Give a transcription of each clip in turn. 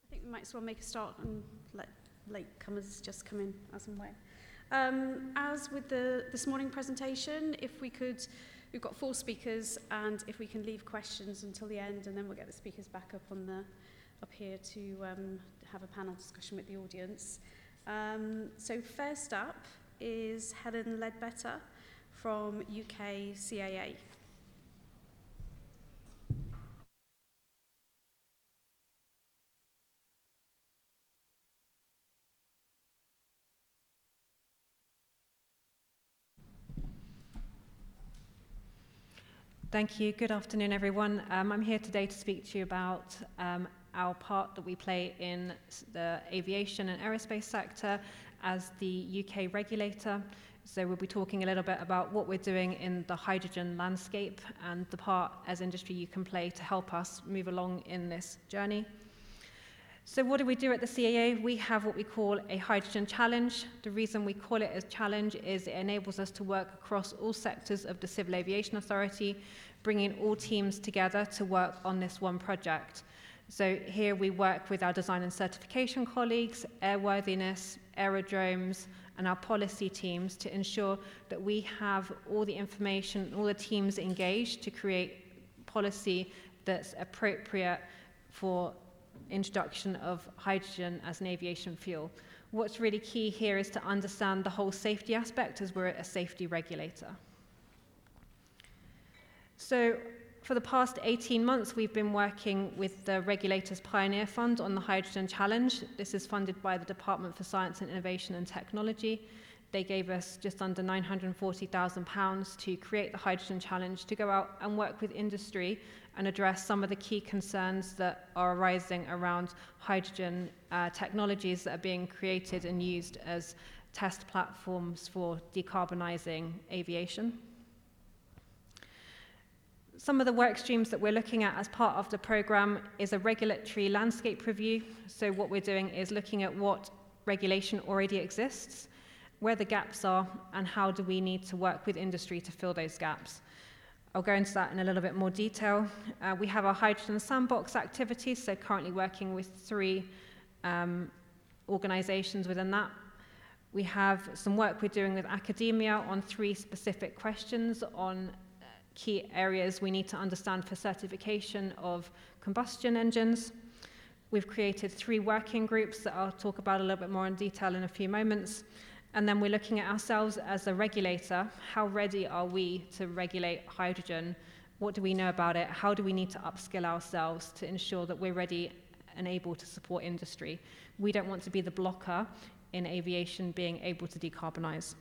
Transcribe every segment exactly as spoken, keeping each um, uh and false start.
think we might as well make a start and let latecomers just come in as and when. Um, as with the this morning presentation, if we could, we've got four speakers, and if we can leave questions until the end, and then we'll get the speakers back up on the up here to um, have a panel discussion with the audience. Um, so first up is Helen Ledbetter from U K C A A. Thank you. Good afternoon, everyone. Um, I'm here today to speak to you about um, our part that we play in the aviation and aerospace sector as the U K regulator. So we'll be talking a little bit about what we're doing in the hydrogen landscape and the part as industry you can play to help us move along in this journey. So what do we do at the C A A? We have what we call a hydrogen challenge. The reason we call it a challenge is it enables us to work across all sectors of the Civil Aviation Authority, bringing all teams together to work on this one project. So here we work with our design and certification colleagues, airworthiness, aerodromes, and our policy teams to ensure that we have all the information, all the teams engaged to create policy that's appropriate for introduction of hydrogen as an aviation fuel. What's really key here is to understand the whole safety aspect, as we're a safety regulator. So for the past eighteen months, we've been working with the Regulators Pioneer Fund on the Hydrogen Challenge. This is funded by the Department for Science and Innovation and Technology. They gave us just under nine hundred forty thousand pounds to create the Hydrogen Challenge, to go out and work with industry and address some of the key concerns that are arising around hydrogen uh, technologies that are being created and used as test platforms for decarbonising aviation. Some of the work streams that we're looking at as part of the programme is a regulatory landscape review. So what we're doing is looking at what regulation already exists, where the gaps are, and how do we need to work with industry to fill those gaps. I'll go into that in a little bit more detail. Uh, we have our hydrogen sandbox activities, so currently working with three um, organisations within that. We have some work we're doing with academia on three specific questions on uh, key areas we need to understand for certification of combustion engines. We've created three working groups that I'll talk about a little bit more in detail in a few moments. And then we're looking at ourselves as a regulator. How ready are we to regulate hydrogen? What do we know about it? How do we need to upskill ourselves to ensure that we're ready and able to support industry? We don't want to be the blocker in aviation being able to decarbonise.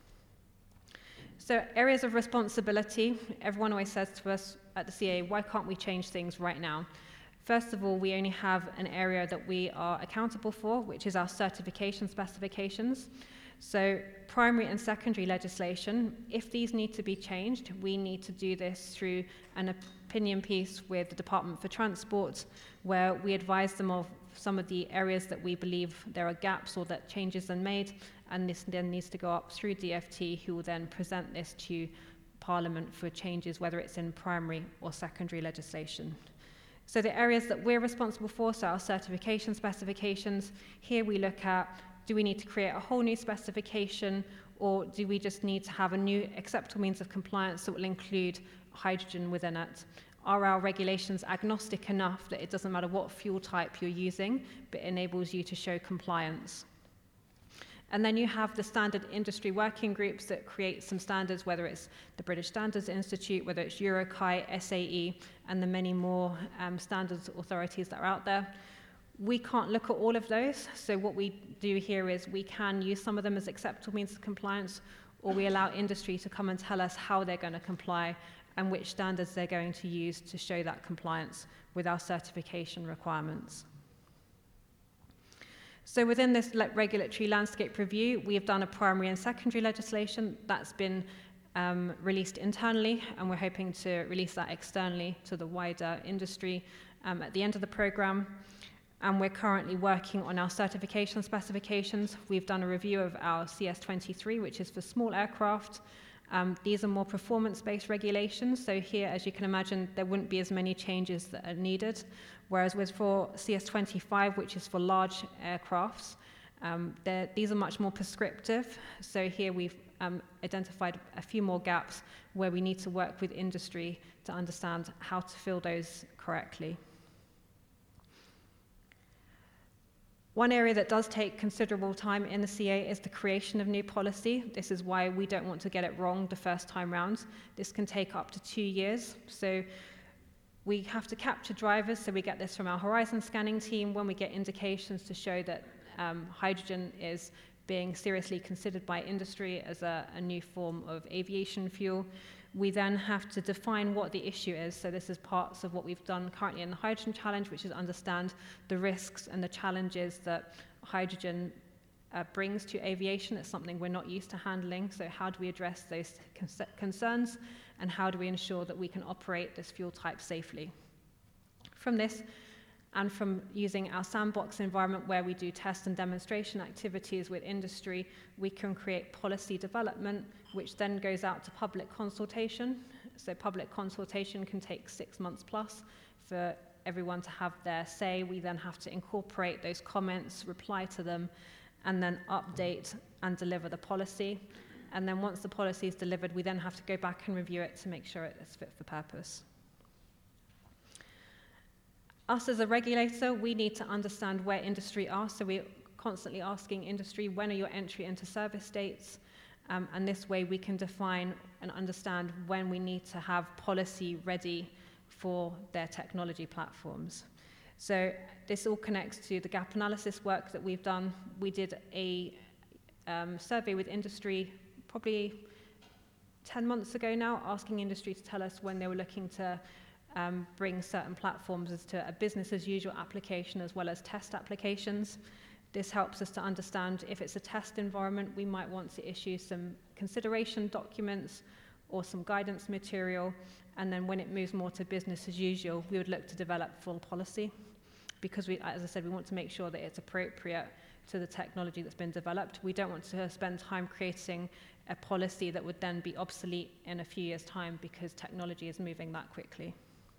So areas of responsibility. Everyone always says to us at the C A A, why can't we change things right now? First of all, we only have an area that we are accountable for, which is our certification specifications. So primary and secondary legislation, if these need to be changed, we need to do this through an opinion piece with the Department for Transport, where we advise them of some of the areas that we believe there are gaps or that changes are made, and this then needs to go up through D F T, who will then present this to Parliament for changes, whether it's in primary or secondary legislation. So the areas that we're responsible for, so our certification specifications, here we look at, do we need to create a whole new specification, or do we just need to have a new acceptable means of compliance that will include hydrogen within it? Are our regulations agnostic enough that it doesn't matter what fuel type you're using, but enables you to show compliance? And then you have the standard industry working groups that create some standards, whether it's the British Standards Institute, whether it's Eurokai, S A E, and the many more um, standards authorities that are out there. We can't look at all of those, so what we do here is we can use some of them as acceptable means of compliance, or we allow industry to come and tell us how they're going to comply and which standards they're going to use to show that compliance with our certification requirements. So within this regulatory landscape review, we have done a primary and secondary legislation that's been um, released internally, and we're hoping to release that externally to the wider industry um, at the end of the programme. And we're currently working on our certification specifications. We've done a review of our C S twenty-three, which is for small aircraft, Um, these are more performance-based regulations, so here, as you can imagine, there wouldn't be as many changes that are needed, whereas with for C S twenty-five, which is for large aircrafts, um, these are much more prescriptive. So here we've um, identified a few more gaps where we need to work with industry to understand how to fill those correctly. One area that does take considerable time in the C A is the creation of new policy. This is why we don't want to get it wrong the first time round. This can take up to two years. So we have to capture drivers, so we get this from our horizon scanning team when we get indications to show that um, hydrogen is being seriously considered by industry as a, a new form of aviation fuel. We then have to define what the issue is. So this is parts of what we've done currently in the Hydrogen Challenge, which is understand the risks and the challenges that hydrogen uh, brings to aviation. It's something we're not used to handling. So how do we address those con- concerns, and how do we ensure that we can operate this fuel type safely? From this, and from using our sandbox environment where we do test and demonstration activities with industry, we can create policy development, which then goes out to public consultation. So public consultation can take six months plus for everyone to have their say. We then have to incorporate those comments, reply to them, and then update and deliver the policy. And then once the policy is delivered, we then have to go back and review it to make sure it is fit for purpose. Us as a regulator, we need to understand where industry are, so we're constantly asking industry, when are your entry into service dates? Um, and this way we can define and understand when we need to have policy ready for their technology platforms. So this all connects to the gap analysis work that we've done. We did a um, survey with industry probably ten months ago now, asking industry to tell us when they were looking to Um, bring certain platforms as to a business as usual application as well as test applications. This helps us to understand if it's a test environment, we might want to issue some consideration documents or some guidance material, and then when it moves more to business as usual, we would look to develop full policy, because we, as I said, we want to make sure that it's appropriate to the technology that's been developed. We don't want to spend time creating a policy that would then be obsolete in a few years' time because technology is moving that quickly.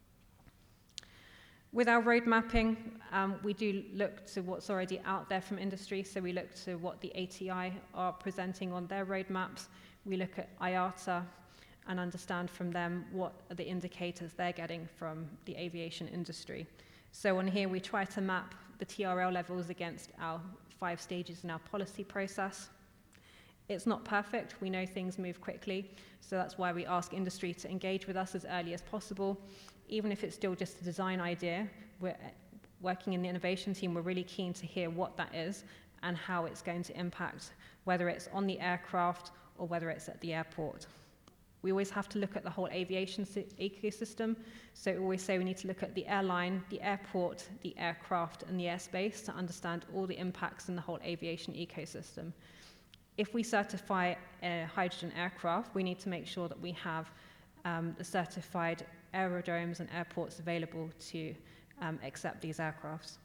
With our road mapping, um, we do look to what's already out there from industry, so we look to what the A T I are presenting on their roadmaps. We look at I A T A and understand from them what are the indicators they're getting from the aviation industry. So on here, we try to map the T R L levels against our five stages in our policy process. It's not perfect. We know things move quickly, so that's why we ask industry to engage with us as early as possible. Even if it's still just a design idea, we're working in the innovation team, we're really keen to hear what that is and how it's going to impact, whether it's on the aircraft or whether it's at the airport. We always have to look at the whole aviation ecosystem, so we always say we need to look at the airline, the airport, the aircraft, and the airspace to understand all the impacts in the whole aviation ecosystem. If we certify a hydrogen aircraft, we need to make sure that we have um, the certified aerodromes and airports available to um, accept these aircrafts.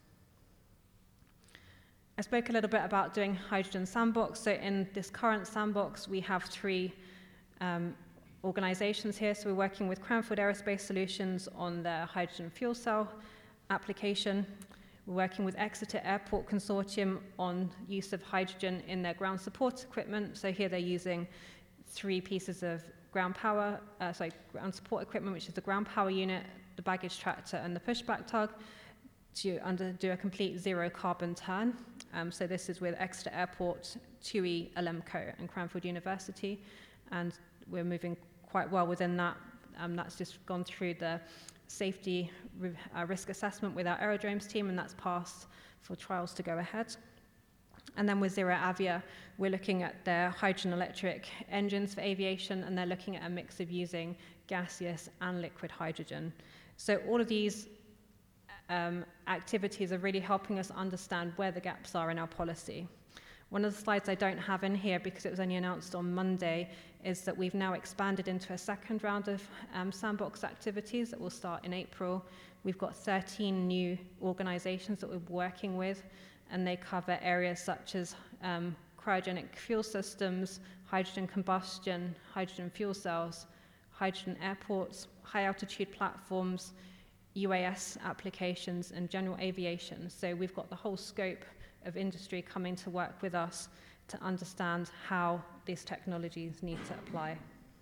I spoke a little bit about doing hydrogen sandbox. So in this current sandbox, we have three um, organizations here. So we're working with Cranfield Aerospace Solutions on their hydrogen fuel cell application. We're working with Exeter Airport Consortium on use of hydrogen in their ground support equipment. So here they're using three pieces of ground power, uh, sorry, ground support equipment, which is the ground power unit, the baggage tractor, and the pushback tug, to under, do a complete zero carbon turn. Um, so this is with Exeter Airport, TUI, Alemco, and Cranfield University, and we're moving quite well within that. Um, that's just gone through the safety uh, risk assessment with our aerodromes team, and that's passed for trials to go ahead. And then with Zero Avia, we're looking at their hydrogen electric engines for aviation, and they're looking at a mix of using gaseous and liquid hydrogen. So all of these um, activities are really helping us understand where the gaps are in our policy. One of the slides I don't have in here because it was only announced on Monday is that we've now expanded into a second round of um, sandbox activities that will start in April. We've got thirteen new organizations that we're working with, and they cover areas such as um, cryogenic fuel systems, hydrogen combustion, hydrogen fuel cells, hydrogen airports, high-altitude platforms, U A S applications, and general aviation. So we've got the whole scope of industry coming to work with us to understand how these technologies need to apply.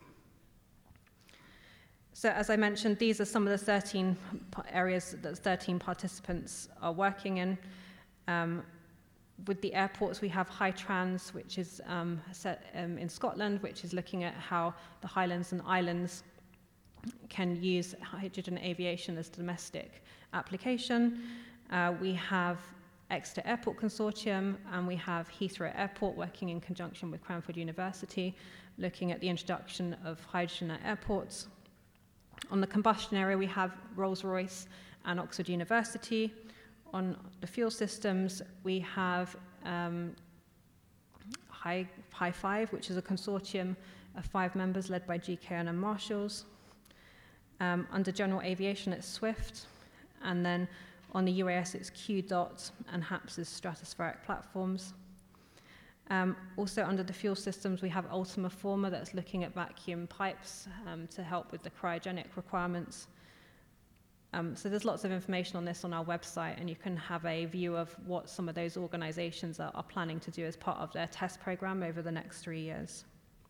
So as I mentioned, these are some of the thirteen areas that thirteen participants are working in. Um, with the airports, we have HyTrans, which is um, set um, in Scotland, which is looking at how the Highlands and Islands can use hydrogen aviation as a domestic application. Uh, we have Exeter Airport Consortium, and we have Heathrow Airport working in conjunction with Cranfield University, looking at the introduction of hydrogen at airports. On the combustion area, we have Rolls-Royce and Oxford University. On the fuel systems, we have um, High, High Five, which is a consortium of five members led by G K N and Marshalls. Um, under general aviation, it's Swift. And then on the U A S, it's Q DOT and HAPS's stratospheric platforms. Um, also under the fuel systems, we have Ultima Forma that's looking at vacuum pipes um, to help with the cryogenic requirements. Um, so there's lots of information on this on our website, and you can have a view of what some of those organizations are, are planning to do as part of their test program over the next three years.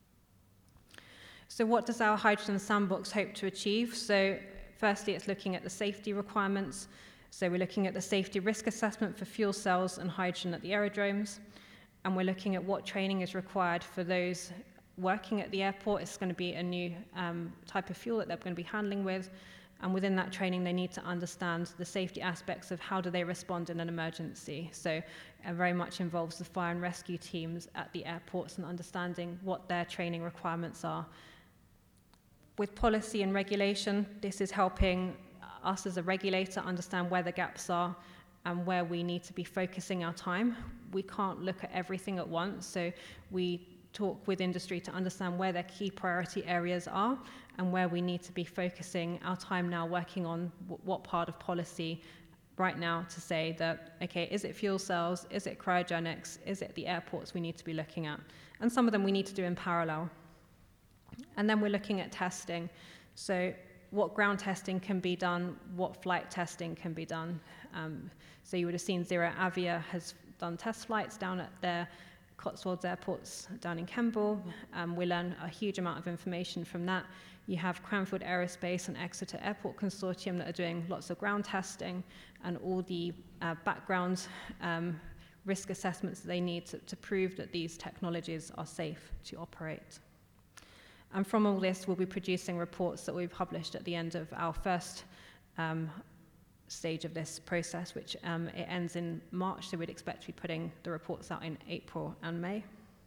So what does our Hydrogen Sandbox hope to achieve? So firstly, it's looking at the safety requirements. So we're looking at the safety risk assessment for fuel cells and hydrogen at the aerodromes. And we're looking at what training is required for those working at the airport. It's going to be a new um, type of fuel that they're going to be handling with. And within that training, they need to understand the safety aspects of how do they respond in an emergency. So it very much involves the fire and rescue teams at the airports and understanding what their training requirements are. With policy and regulation, this is helping us as a regulator understand where the gaps are and where we need to be focusing our time. We can't look at everything at once, so we talk with industry to understand where their key priority areas are and where we need to be focusing our time now working on w- what part of policy right now to say that, okay, is it fuel cells, is it cryogenics, is it the airports we need to be looking at? And some of them we need to do in parallel. And then we're looking at testing. So what ground testing can be done, what flight testing can be done. Um, so you would have seen Zero Avia has done test flights down at their Cotswolds airports down in Kemble. Um, we learn a huge amount of information from that. You have Cranfield Aerospace and Exeter Airport Consortium that are doing lots of ground testing and all the uh, background um, risk assessments that they need to, to prove that these technologies are safe to operate. And from all this, we'll be producing reports that we published at the end of our first um, stage of this process, which um, it ends in March, so we'd expect to be putting the reports out in April and May.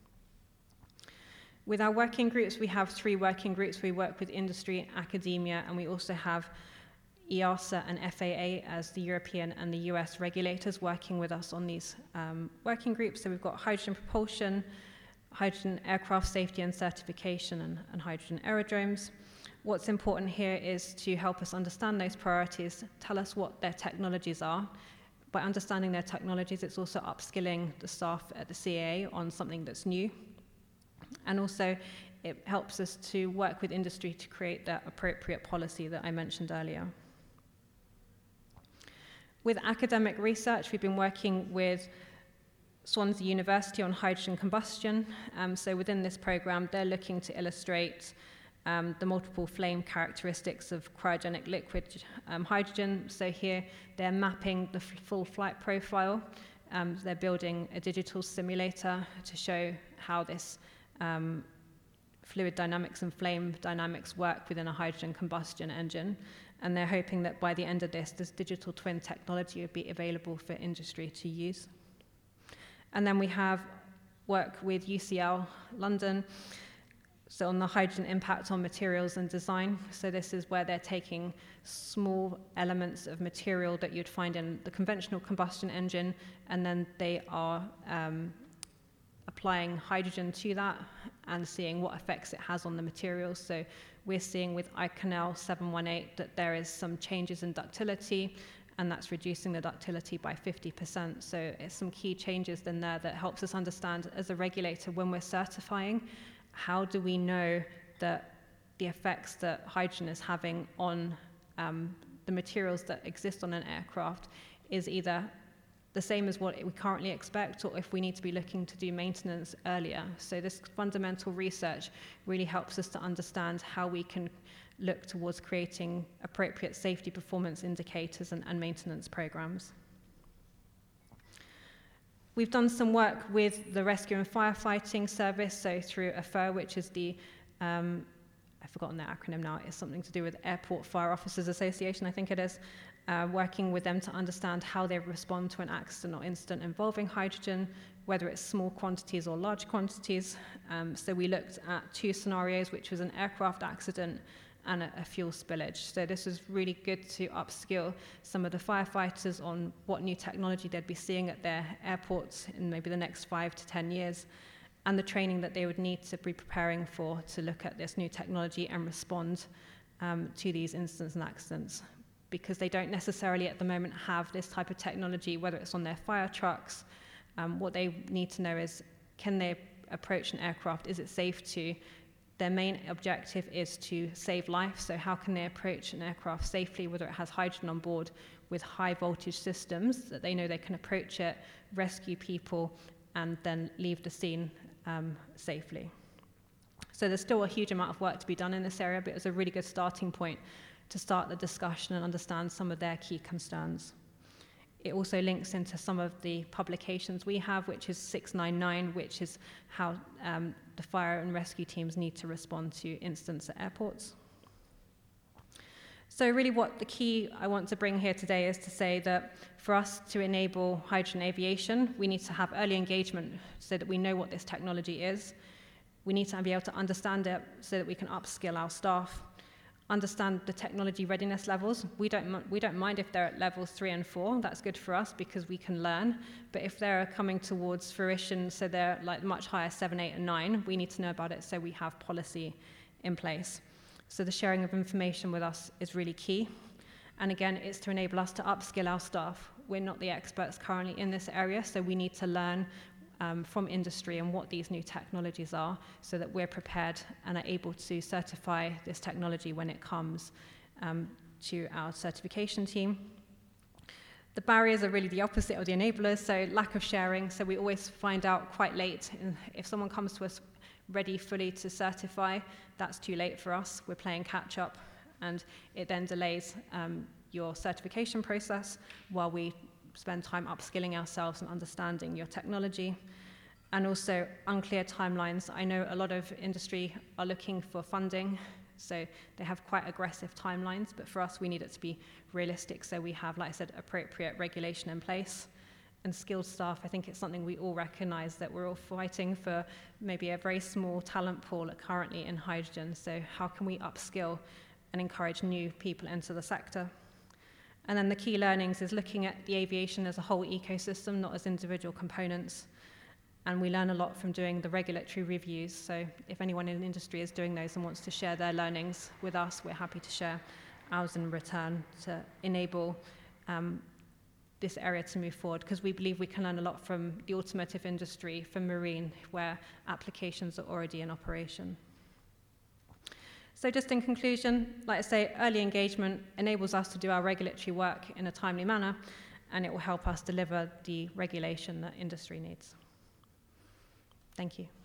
With our working groups, we have three working groups. We work with industry, academia, and we also have E A S A and F A A as the European and the U S regulators working with us on these um, working groups. So we've got hydrogen propulsion, hydrogen aircraft safety and certification, and, and hydrogen aerodromes. What's important here is to help us understand those priorities, tell us what their technologies are. By understanding their technologies, it's also upskilling the staff at the C A A on something that's new. And also, it helps us to work with industry to create that appropriate policy that I mentioned earlier. With academic research, we've been working with Swansea University on hydrogen combustion. Um, so within this program, they're looking to illustrate um, the multiple flame characteristics of cryogenic liquid um, hydrogen. So here, they're mapping the f- full flight profile. Um, they're building a digital simulator to show how this um, fluid dynamics and flame dynamics work within a hydrogen combustion engine. And they're hoping that by the end of this, this digital twin technology will be available for industry to use. And then we have work with U C L London, so on the hydrogen impact on materials and design. So this is where they're taking small elements of material that you'd find in the conventional combustion engine, and then they are um, applying hydrogen to that and seeing what effects it has on the materials. So we're seeing with Iconel seven one eight that there is some changes in ductility, and that's reducing the ductility by fifty percent. So it's some key changes in there that helps us understand as a regulator when we're certifying, how do we know that the effects that hydrogen is having on um, the materials that exist on an aircraft is either the same as what we currently expect, or if we need to be looking to do maintenance earlier. So this fundamental research really helps us to understand how we can look towards creating appropriate safety performance indicators and, and maintenance programs. We've done some work with the Rescue and Firefighting Service, so through A F I R, which is the, um, I've forgotten the acronym now, it's something to do with Airport Fire Officers Association, I think it is, uh, working with them to understand how they respond to an accident or incident involving hydrogen, whether it's small quantities or large quantities. Um, so we looked at two scenarios, which was an aircraft accident and a, a fuel spillage. So this was really good to upskill some of the firefighters on what new technology they'd be seeing at their airports in maybe the next five to ten years, and the training that they would need to be preparing for to look at this new technology and respond um, to these incidents and accidents, because they don't necessarily at the moment have this type of technology, whether it's on their fire trucks. Um, what they need to know is, can they approach an aircraft? Is it safe to? Their main objective is to save life, so how can they approach an aircraft safely, whether it has hydrogen on board, with high voltage systems that they know they can approach it, rescue people, and then leave the scene um, safely. So there's still a huge amount of work to be done in this area, but it was a really good starting point to start the discussion and understand some of their key concerns. It also links into some of the publications we have, which is six nine nine, which is how um, the fire and rescue teams need to respond to incidents at airports. So really what the key I want to bring here today is to say that for us to enable hydrogen aviation, we need to have early engagement so that we know what this technology is. We need to be able to understand it so that we can upskill our staff, understand the technology readiness levels. We don't, we don't mind if they're at levels three and four. That's good for us because we can learn. But if they're coming towards fruition, so they're like much higher, seven, eight, and nine, we need to know about it so we have policy in place. So the sharing of information with us is really key. And again, it's to enable us to upskill our staff. We're not the experts currently in this area, so we need to learn Um, from industry and what these new technologies are so that we're prepared and are able to certify this technology when it comes um, to our certification team. The barriers are really the opposite of the enablers, so lack of sharing. So we always find out quite late. If someone comes to us ready fully to certify, that's too late for us. We're playing catch up, and it then delays um, your certification process while we spend time upskilling ourselves and understanding your technology. And also unclear timelines. I know a lot of industry are looking for funding, so they have quite aggressive timelines, but for us we need it to be realistic, so we have, like I said, appropriate regulation in place. And skilled staff, I think it's something we all recognize that we're all fighting for maybe a very small talent pool currently in hydrogen, so how can we upskill and encourage new people into the sector? And then the key learnings is looking at the aviation as a whole ecosystem, not as individual components. And we learn a lot from doing the regulatory reviews. So if anyone in the industry is doing those and wants to share their learnings with us, we're happy to share ours in return to enable um, this area to move forward, because we believe we can learn a lot from the automotive industry, from marine, where applications are already in operation. So just in conclusion, like I say, early engagement enables us to do our regulatory work in a timely manner, and it will help us deliver the regulation that industry needs. Thank you.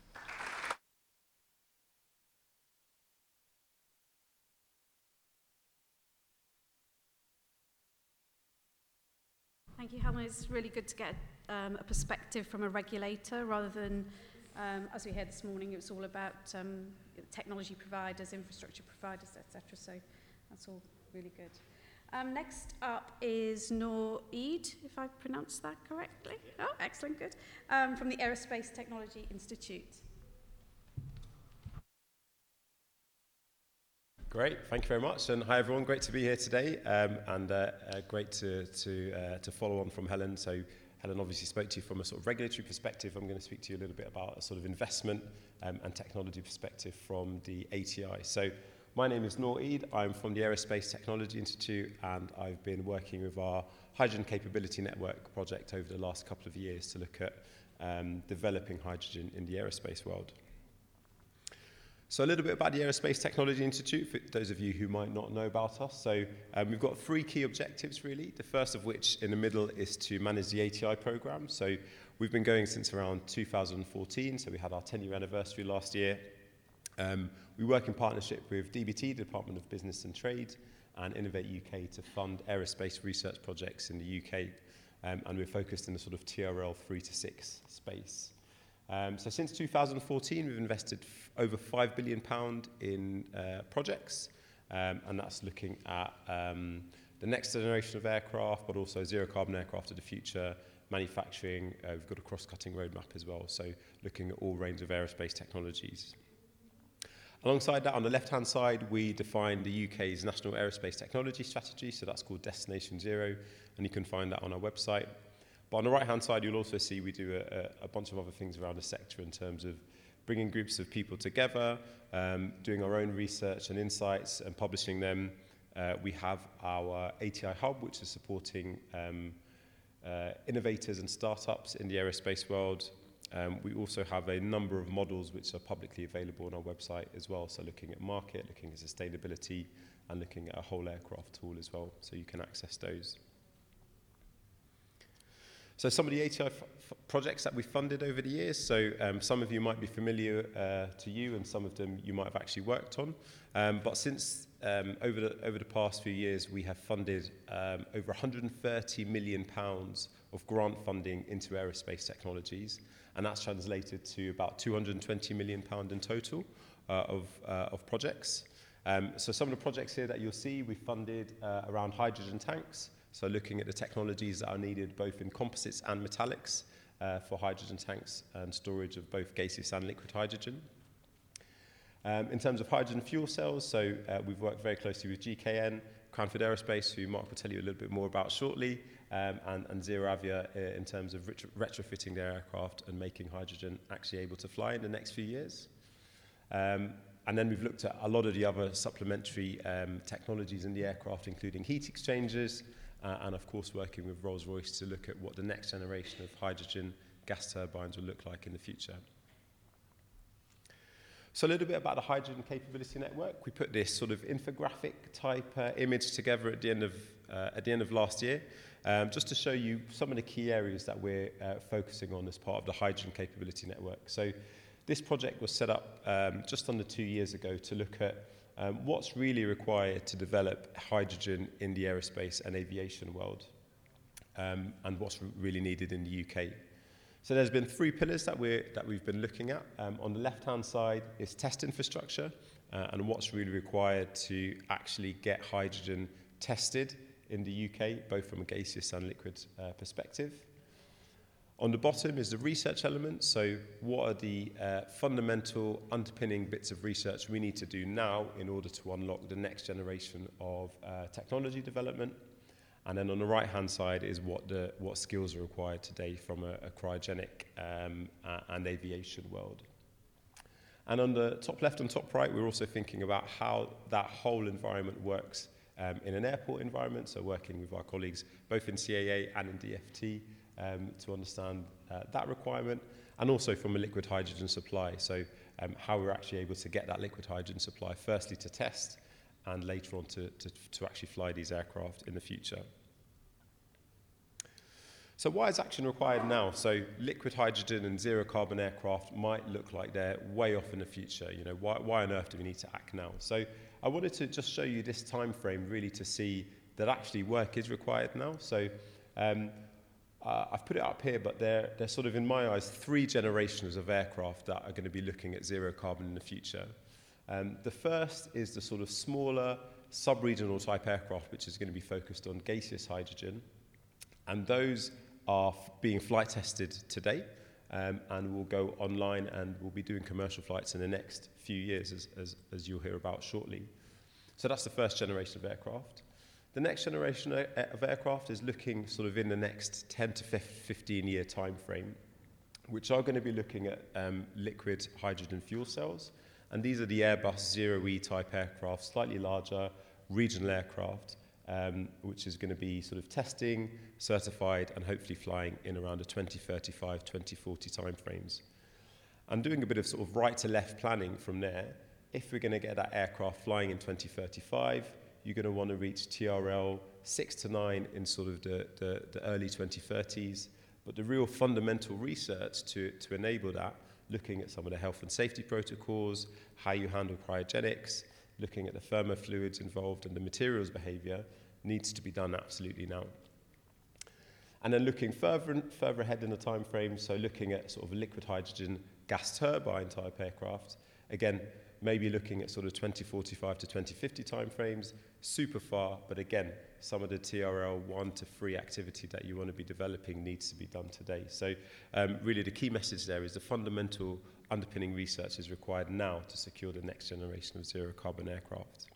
Thank you, Helen. It's really good to get um, a perspective from a regulator rather than, um, as we heard this morning, it was all about um, technology providers, infrastructure providers, et cetera. So that's all really good. Um, next up is Noor Eid, if I pronounced that correctly. Oh, excellent, good. Um, from the Aerospace Technology Institute. Great, thank you very much, and hi everyone. Great to be here today, um, and uh, uh, great to to uh, to follow on from Helen. So Helen obviously spoke to you from a sort of regulatory perspective. I'm going to speak to you a little bit about a sort of investment um, and technology perspective from the A T I. So my name is Noor Eid. I'm from the Aerospace Technology Institute, and I've been working with our Hydrogen Capability Network project over the last couple of years to look at um, developing hydrogen in the aerospace world. So a little bit about the Aerospace Technology Institute, for those of you who might not know about us. So um, we've got three key objectives, really. The first of which, in the middle, is to manage the A T I program. So we've been going since around two thousand fourteen, so we had our ten-year anniversary last year. Um, we work in partnership with D B T, the Department of Business and Trade, and Innovate U K to fund aerospace research projects in the U K. Um, and we're focused in the sort of T R L three to six space. Um, so since two thousand fourteen, we've invested f- over five billion pounds in uh, projects, um, and that's looking at um, the next generation of aircraft, but also zero-carbon aircraft of the future, manufacturing. Uh, we've got a cross-cutting roadmap as well, so looking at all range of aerospace technologies. Alongside that, on the left-hand side, we define the U K's National Aerospace Technology Strategy, so that's called Destination Zero, and you can find that on our website. But on the right-hand side, you'll also see we do a, a bunch of other things around the sector in terms of bringing groups of people together, um, doing our own research and insights and publishing them. Uh, we have our A T I Hub, which is supporting um, uh, innovators and startups in the aerospace world. Um, we also have a number of models which are publicly available on our website as well, so looking at market, looking at sustainability, and looking at a whole aircraft tool as well, so you can access those. So some of the A T I f- f- projects that we've funded over the years, so um, some of you might be familiar uh, to you, and some of them you might have actually worked on. Um, but since um, over the over the past few years, we have funded um, over one hundred thirty million pounds of grant funding into aerospace technologies, and that's translated to about two hundred twenty million pounds in total uh, of uh, of projects. Um, so some of the projects here that you'll see, we funded uh, around hydrogen tanks. So looking at the technologies that are needed both in composites and metallics uh, for hydrogen tanks and storage of both gaseous and liquid hydrogen. Um, in terms of hydrogen fuel cells, so uh, we've worked very closely with G K N, Cranford Aerospace, who Mark will tell you a little bit more about shortly, um, and, and ZeroAvia uh, in terms of retro- retrofitting their aircraft and making hydrogen actually able to fly in the next few years. Um, and then we've looked at a lot of the other supplementary um, technologies in the aircraft, including heat exchangers, Uh, and of course working with Rolls-Royce to look at what the next generation of hydrogen gas turbines will look like in the future. So a little bit about the Hydrogen Capability Network. We put this sort of infographic type uh, image together at the end of uh, at the end of last year, um, just to show you some of the key areas that we're uh, focusing on as part of the Hydrogen Capability Network. So this project was set up um, just under two years ago to look at Um, what's really required to develop hydrogen in the aerospace and aviation world, um, and what's re- really needed in the U K. So there's been three pillars that, we're, that we've been looking at. Um, on the left-hand side is test infrastructure, uh, and what's really required to actually get hydrogen tested in the U K, both from a gaseous and liquid uh, perspective. On the bottom is the research element, so what are the uh, fundamental underpinning bits of research we need to do now in order to unlock the next generation of uh, technology development. And then on the right-hand side is what the what skills are required today from a, a cryogenic um, uh, and aviation world. And on the top left and top right, we're also thinking about how that whole environment works um, in an airport environment, so working with our colleagues both in C A A and in D F T, Um, to understand uh, that requirement, and also from a liquid hydrogen supply, so um, how we're actually able to get that liquid hydrogen supply firstly to test and later on to, to, to actually fly these aircraft in the future. So why is action required now? So liquid hydrogen and zero carbon aircraft might look like they're way off in the future. You know, why, why on earth do we need to act now? So I wanted to just show you this time frame really to see that actually work is required now. So um, Uh, I've put it up here, but they're, they're sort of, in my eyes, three generations of aircraft that are going to be looking at zero carbon in the future. Um, the first is the sort of smaller sub-regional type aircraft, which is going to be focused on gaseous hydrogen. And those are f- being flight tested today um, and will go online, and we'll be doing commercial flights in the next few years, as, as, as you'll hear about shortly. So that's the first generation of aircraft. The next generation of aircraft is looking sort of in the next ten to fifteen year time frame, which are going to be looking at um, liquid hydrogen fuel cells. And these are the Airbus Zero-E type aircraft, slightly larger, regional aircraft, um, which is going to be sort of testing, certified, and hopefully flying in around the twenty thirty-five, twenty forty timeframes. And doing a bit of sort of right to left planning from there, if we're going to get that aircraft flying in twenty thirty-five, you're going to want to reach T R L six to nine in sort of the, the, the early twenty thirties. But the real fundamental research to, to enable that, looking at some of the health and safety protocols, how you handle cryogenics, looking at the thermo fluids involved and the materials behavior, needs to be done absolutely now. And then looking further and further ahead in the time frame, so looking at sort of a liquid hydrogen gas turbine type aircraft, again, maybe looking at sort of twenty forty-five to twenty fifty timeframes, super far, but again, some of the T R L one to three activity that you want to be developing needs to be done today. So um, really the key message there is the fundamental underpinning research is required now to secure the next generation of zero carbon aircraft.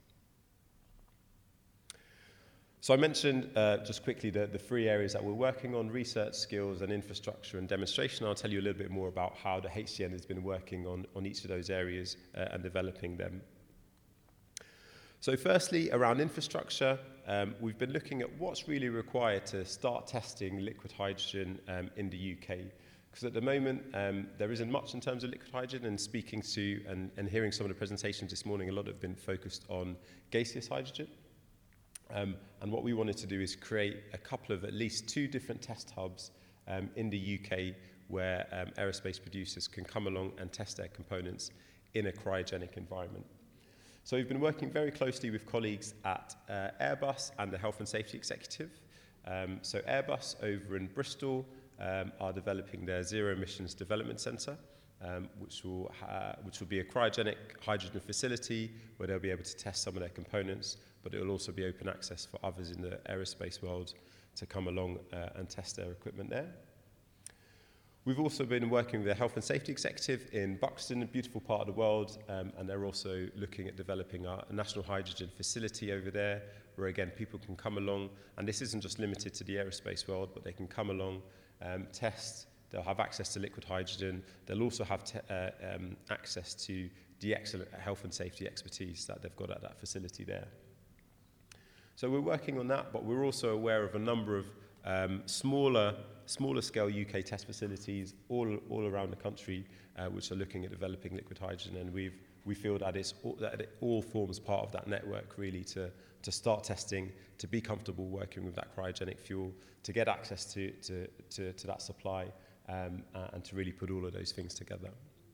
So I mentioned uh, just quickly the, the three areas that we're working on: research, skills, and infrastructure and demonstration. I'll tell you a little bit more about how the H C N has been working on, on each of those areas uh, and developing them. So firstly, around infrastructure, um, we've been looking at what's really required to start testing liquid hydrogen um, in the U K. Because at the moment, um, there isn't much in terms of liquid hydrogen, and speaking to and, and hearing some of the presentations this morning, a lot have been focused on gaseous hydrogen. Um, and what we wanted to do is create a couple of at least two different test hubs um, in the U K where um, aerospace producers can come along and test their components in a cryogenic environment. So we've been working very closely with colleagues at uh, Airbus and the Health and Safety Executive. Um, so Airbus over in Bristol um, are developing their Zero Emissions Development Centre, um, which will ha- which will be a cryogenic hydrogen facility where they'll be able to test some of their components, but it will also be open access for others in the aerospace world to come along uh, and test their equipment there. We've also been working with the Health and Safety Executive in Buxton, a beautiful part of the world, um, and they're also looking at developing our, a national hydrogen facility over there, where again people can come along, and this isn't just limited to the aerospace world, but they can come along, um, test, they'll have access to liquid hydrogen, they'll also have te- uh, um, access to the excellent health and safety expertise that they've got at that facility there. So we're working on that, but we're also aware of a number of um, smaller, smaller scale U K test facilities all, all around the country, uh, which are looking at developing liquid hydrogen, and we've, we feel that, it's all, that it all forms part of that network really to, to start testing, to be comfortable working with that cryogenic fuel, to get access to, to, to, to that supply, um, uh, and to really put all of those things together.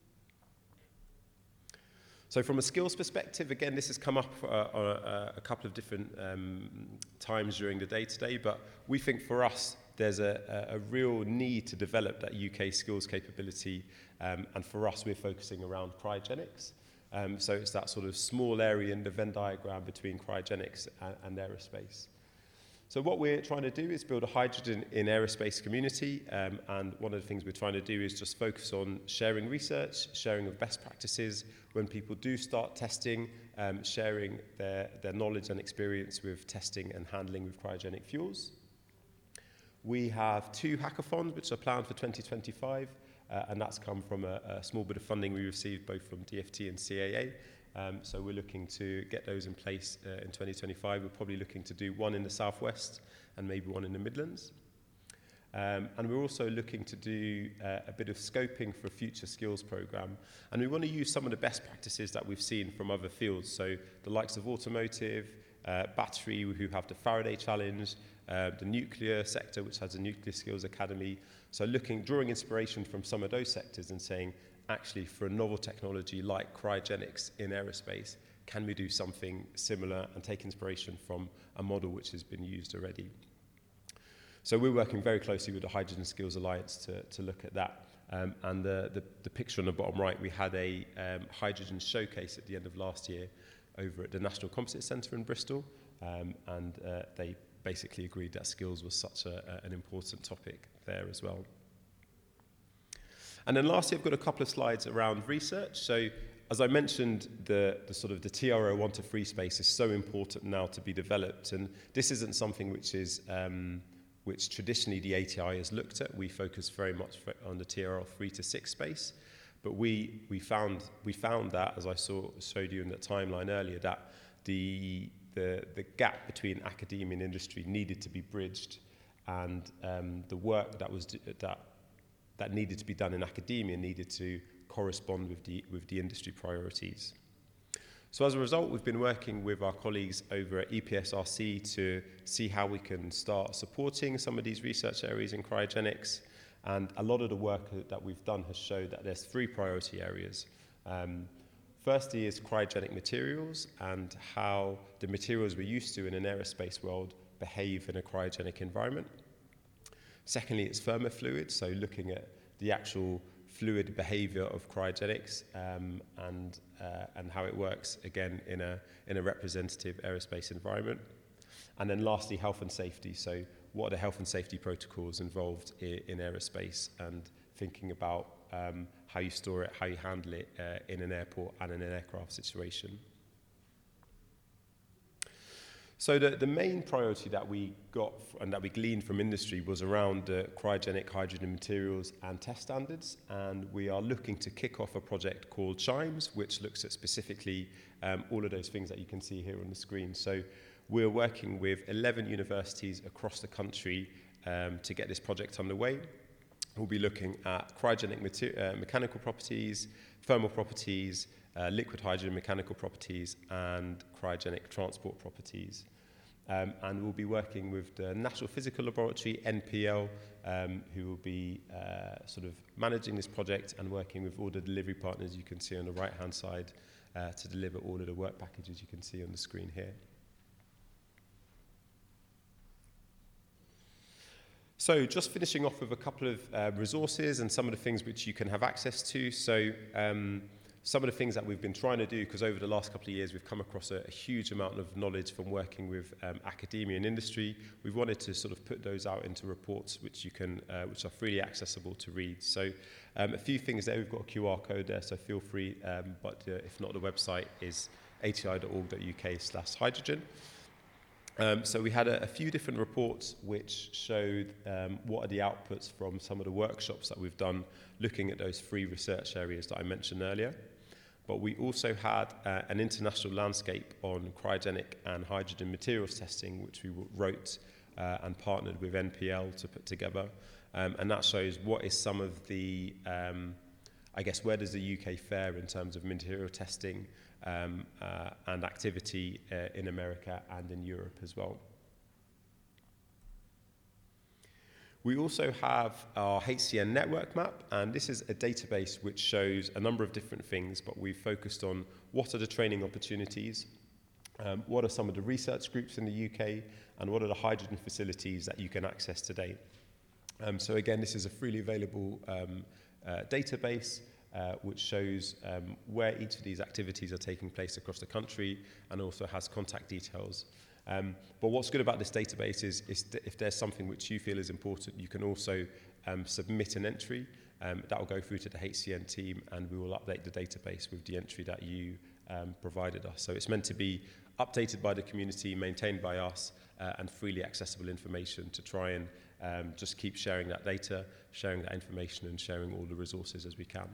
So from a skills perspective, again, this has come up uh, on a, a couple of different um, times during the day today, but we think for us, there's a, a real need to develop that U K skills capability, um, and for us, we're focusing around cryogenics. Um, so it's that sort of small area in the Venn diagram between cryogenics and, and aerospace. So what we're trying to do is build a hydrogen in aerospace community, um, and one of the things we're trying to do is just focus on sharing research, sharing of best practices. When people do start testing, um, sharing their, their knowledge and experience with testing and handling with cryogenic fuels. We have two hackathons which are planned for twenty twenty-five, uh, and that's come from a, a small bit of funding we received both from D F T and C A A. Um, so we're looking to get those in place uh, in twenty twenty-five. We're probably looking to do one in the Southwest and maybe one in the Midlands. Um, and we're also looking to do uh, a bit of scoping for a future skills program. And we want to use some of the best practices that we've seen from other fields. So the likes of automotive, uh, battery, who have the Faraday Challenge, uh, the nuclear sector, which has a Nuclear Skills Academy. So looking, drawing inspiration from some of those sectors and saying, actually, for a novel technology like cryogenics in aerospace, can we do something similar and take inspiration from a model which has been used already? So we're working very closely with the Hydrogen Skills Alliance to, to look at that. Um, and the, the, the picture on the bottom right, we had a um, hydrogen showcase at the end of last year over at the National Composite Centre in Bristol, um, and uh, they basically agreed that skills was such a, a, an important topic there as well. And then lastly, I've got a couple of slides around research. So as I mentioned, the, the sort of the T R O one to three space is so important now to be developed. And this isn't something which is um, which traditionally the A T I has looked at. We focus very much on the T R L three to six space. But we, we, found, we found that, as I saw, showed you in that timeline earlier, that the, the, the gap between academia and industry needed to be bridged, and um, the work that, was, that, that needed to be done in academia needed to correspond with the, with the industry priorities. So as a result, we've been working with our colleagues over at E P S R C to see how we can start supporting some of these research areas in cryogenics. And a lot of the work that we've done has showed that there's three priority areas. Um, firstly is cryogenic materials and how the materials we're used to in an aerospace world behave in a cryogenic environment. Secondly, it's thermofluids, so looking at the actual fluid behavior of cryogenics um, and, uh, and how it works, again, in a, in a representative aerospace environment. And then lastly, health and safety. So what are the health and safety protocols involved in, in aerospace, and thinking about um, how you store it, how you handle it uh, in an airport and in an aircraft situation. So the, the main priority that we got and that we gleaned from industry was around uh, cryogenic hydrogen materials and test standards, and we are looking to kick off a project called CHIMES, which looks at specifically um, all of those things that you can see here on the screen. So we're working with eleven universities across the country um, to get this project underway. We'll be looking at cryogenic uh, mechanical properties, thermal properties, uh, liquid hydrogen mechanical properties, and cryogenic transport properties. Um, and we'll be working with the National Physical Laboratory, N P L, um, who will be uh, sort of managing this project and working with all the delivery partners you can see on the right-hand side uh, to deliver all of the work packages you can see on the screen here. So just finishing off with a couple of uh, resources and some of the things which you can have access to. So um, some of the things that we've been trying to do, because over the last couple of years we've come across a, a huge amount of knowledge from working with um, academia and industry. We've wanted to sort of put those out into reports which you can, uh, which are freely accessible to read. So um, a few things there. We've got a Q R code there, so feel free. Um, but uh, if not, the website is a t i dot org dot u k slash hydrogen. Um, so we had a, a few different reports which showed um, what are the outputs from some of the workshops that we've done looking at those three research areas that I mentioned earlier. But we also had uh, an international landscape on cryogenic and hydrogen materials testing, which we wrote uh, and partnered with N P L to put together. Um, and that shows what is some of the, um, I guess, where does the U K fare in terms of material testing Um, uh, and activity uh, in America and in Europe as well. We also have our H C N network map, and this is a database which shows a number of different things, but we've focused on what are the training opportunities, um, what are some of the research groups in the U K, and what are the hydrogen facilities that you can access today. Um, so again, this is a freely available um, uh, database Uh, which shows um, where each of these activities are taking place across the country, and also has contact details. Um, but what's good about this database is, is th if there's something which you feel is important, you can also um, submit an entry. Um, that will go through to the H C N team, and we will update the database with the entry that you um, provided us. So it's meant to be updated by the community, maintained by us, uh, and freely accessible information to try and um, just keep sharing that data, sharing that information, and sharing all the resources as we can.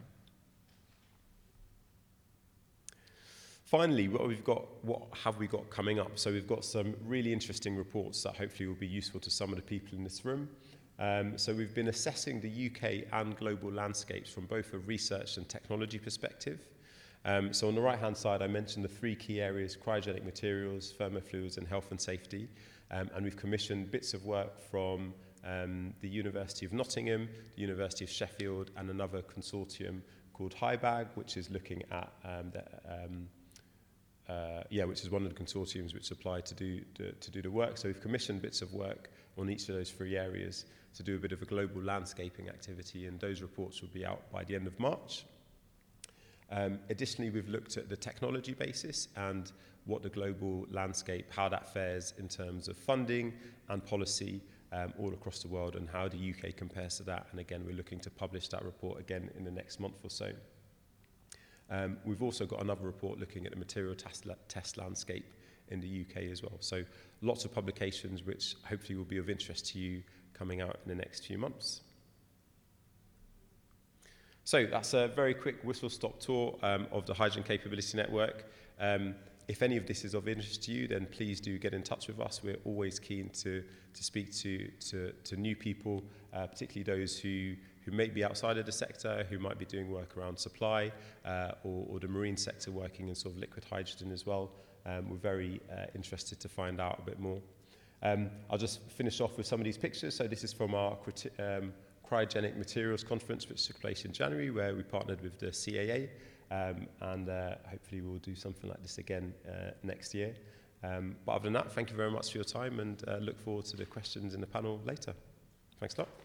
Finally, what we've got, what have we got coming up? So we've got some really interesting reports that hopefully will be useful to some of the people in this room. Um, so we've been assessing the U K and global landscapes from both a research and technology perspective. Um, so on the right-hand side, I mentioned the three key areas: cryogenic materials, thermofluids, and health and safety. Um, and we've commissioned bits of work from um, the University of Nottingham, the University of Sheffield, and another consortium called HIBAG, which is looking at um, the, um, Uh, yeah, which is one of the consortiums which apply to do to, to do the work. So we've commissioned bits of work on each of those three areas to do a bit of a global landscaping activity, and those reports will be out by the end of March. Um, additionally, we've looked at the technology basis and what the global landscape, how that fares in terms of funding and policy um, all across the world, and how the U K compares to that. And again, we're looking to publish that report again in the next month or so. Um, we've also got another report looking at the material test, la test landscape in the U K as well. So lots of publications which hopefully will be of interest to you coming out in the next few months. So that's a very quick whistle-stop tour um, of the Hydrogen Capability Network. Um, if any of this is of interest to you, then please do get in touch with us. We're always keen to, to speak to, to, to new people, uh, particularly those who, who may be outside of the sector, who might be doing work around supply, uh, or, or the marine sector working in sort of liquid hydrogen as well. Um, we're very uh, interested to find out a bit more. Um, I'll just finish off with some of these pictures. So this is from our um, Cryogenic Materials Conference, which took place in January, where we partnered with the C A A. Um, and uh, hopefully we'll do something like this again uh, next year. Um, but other than that, thank you very much for your time, and uh, look forward to the questions in the panel later. Thanks a lot.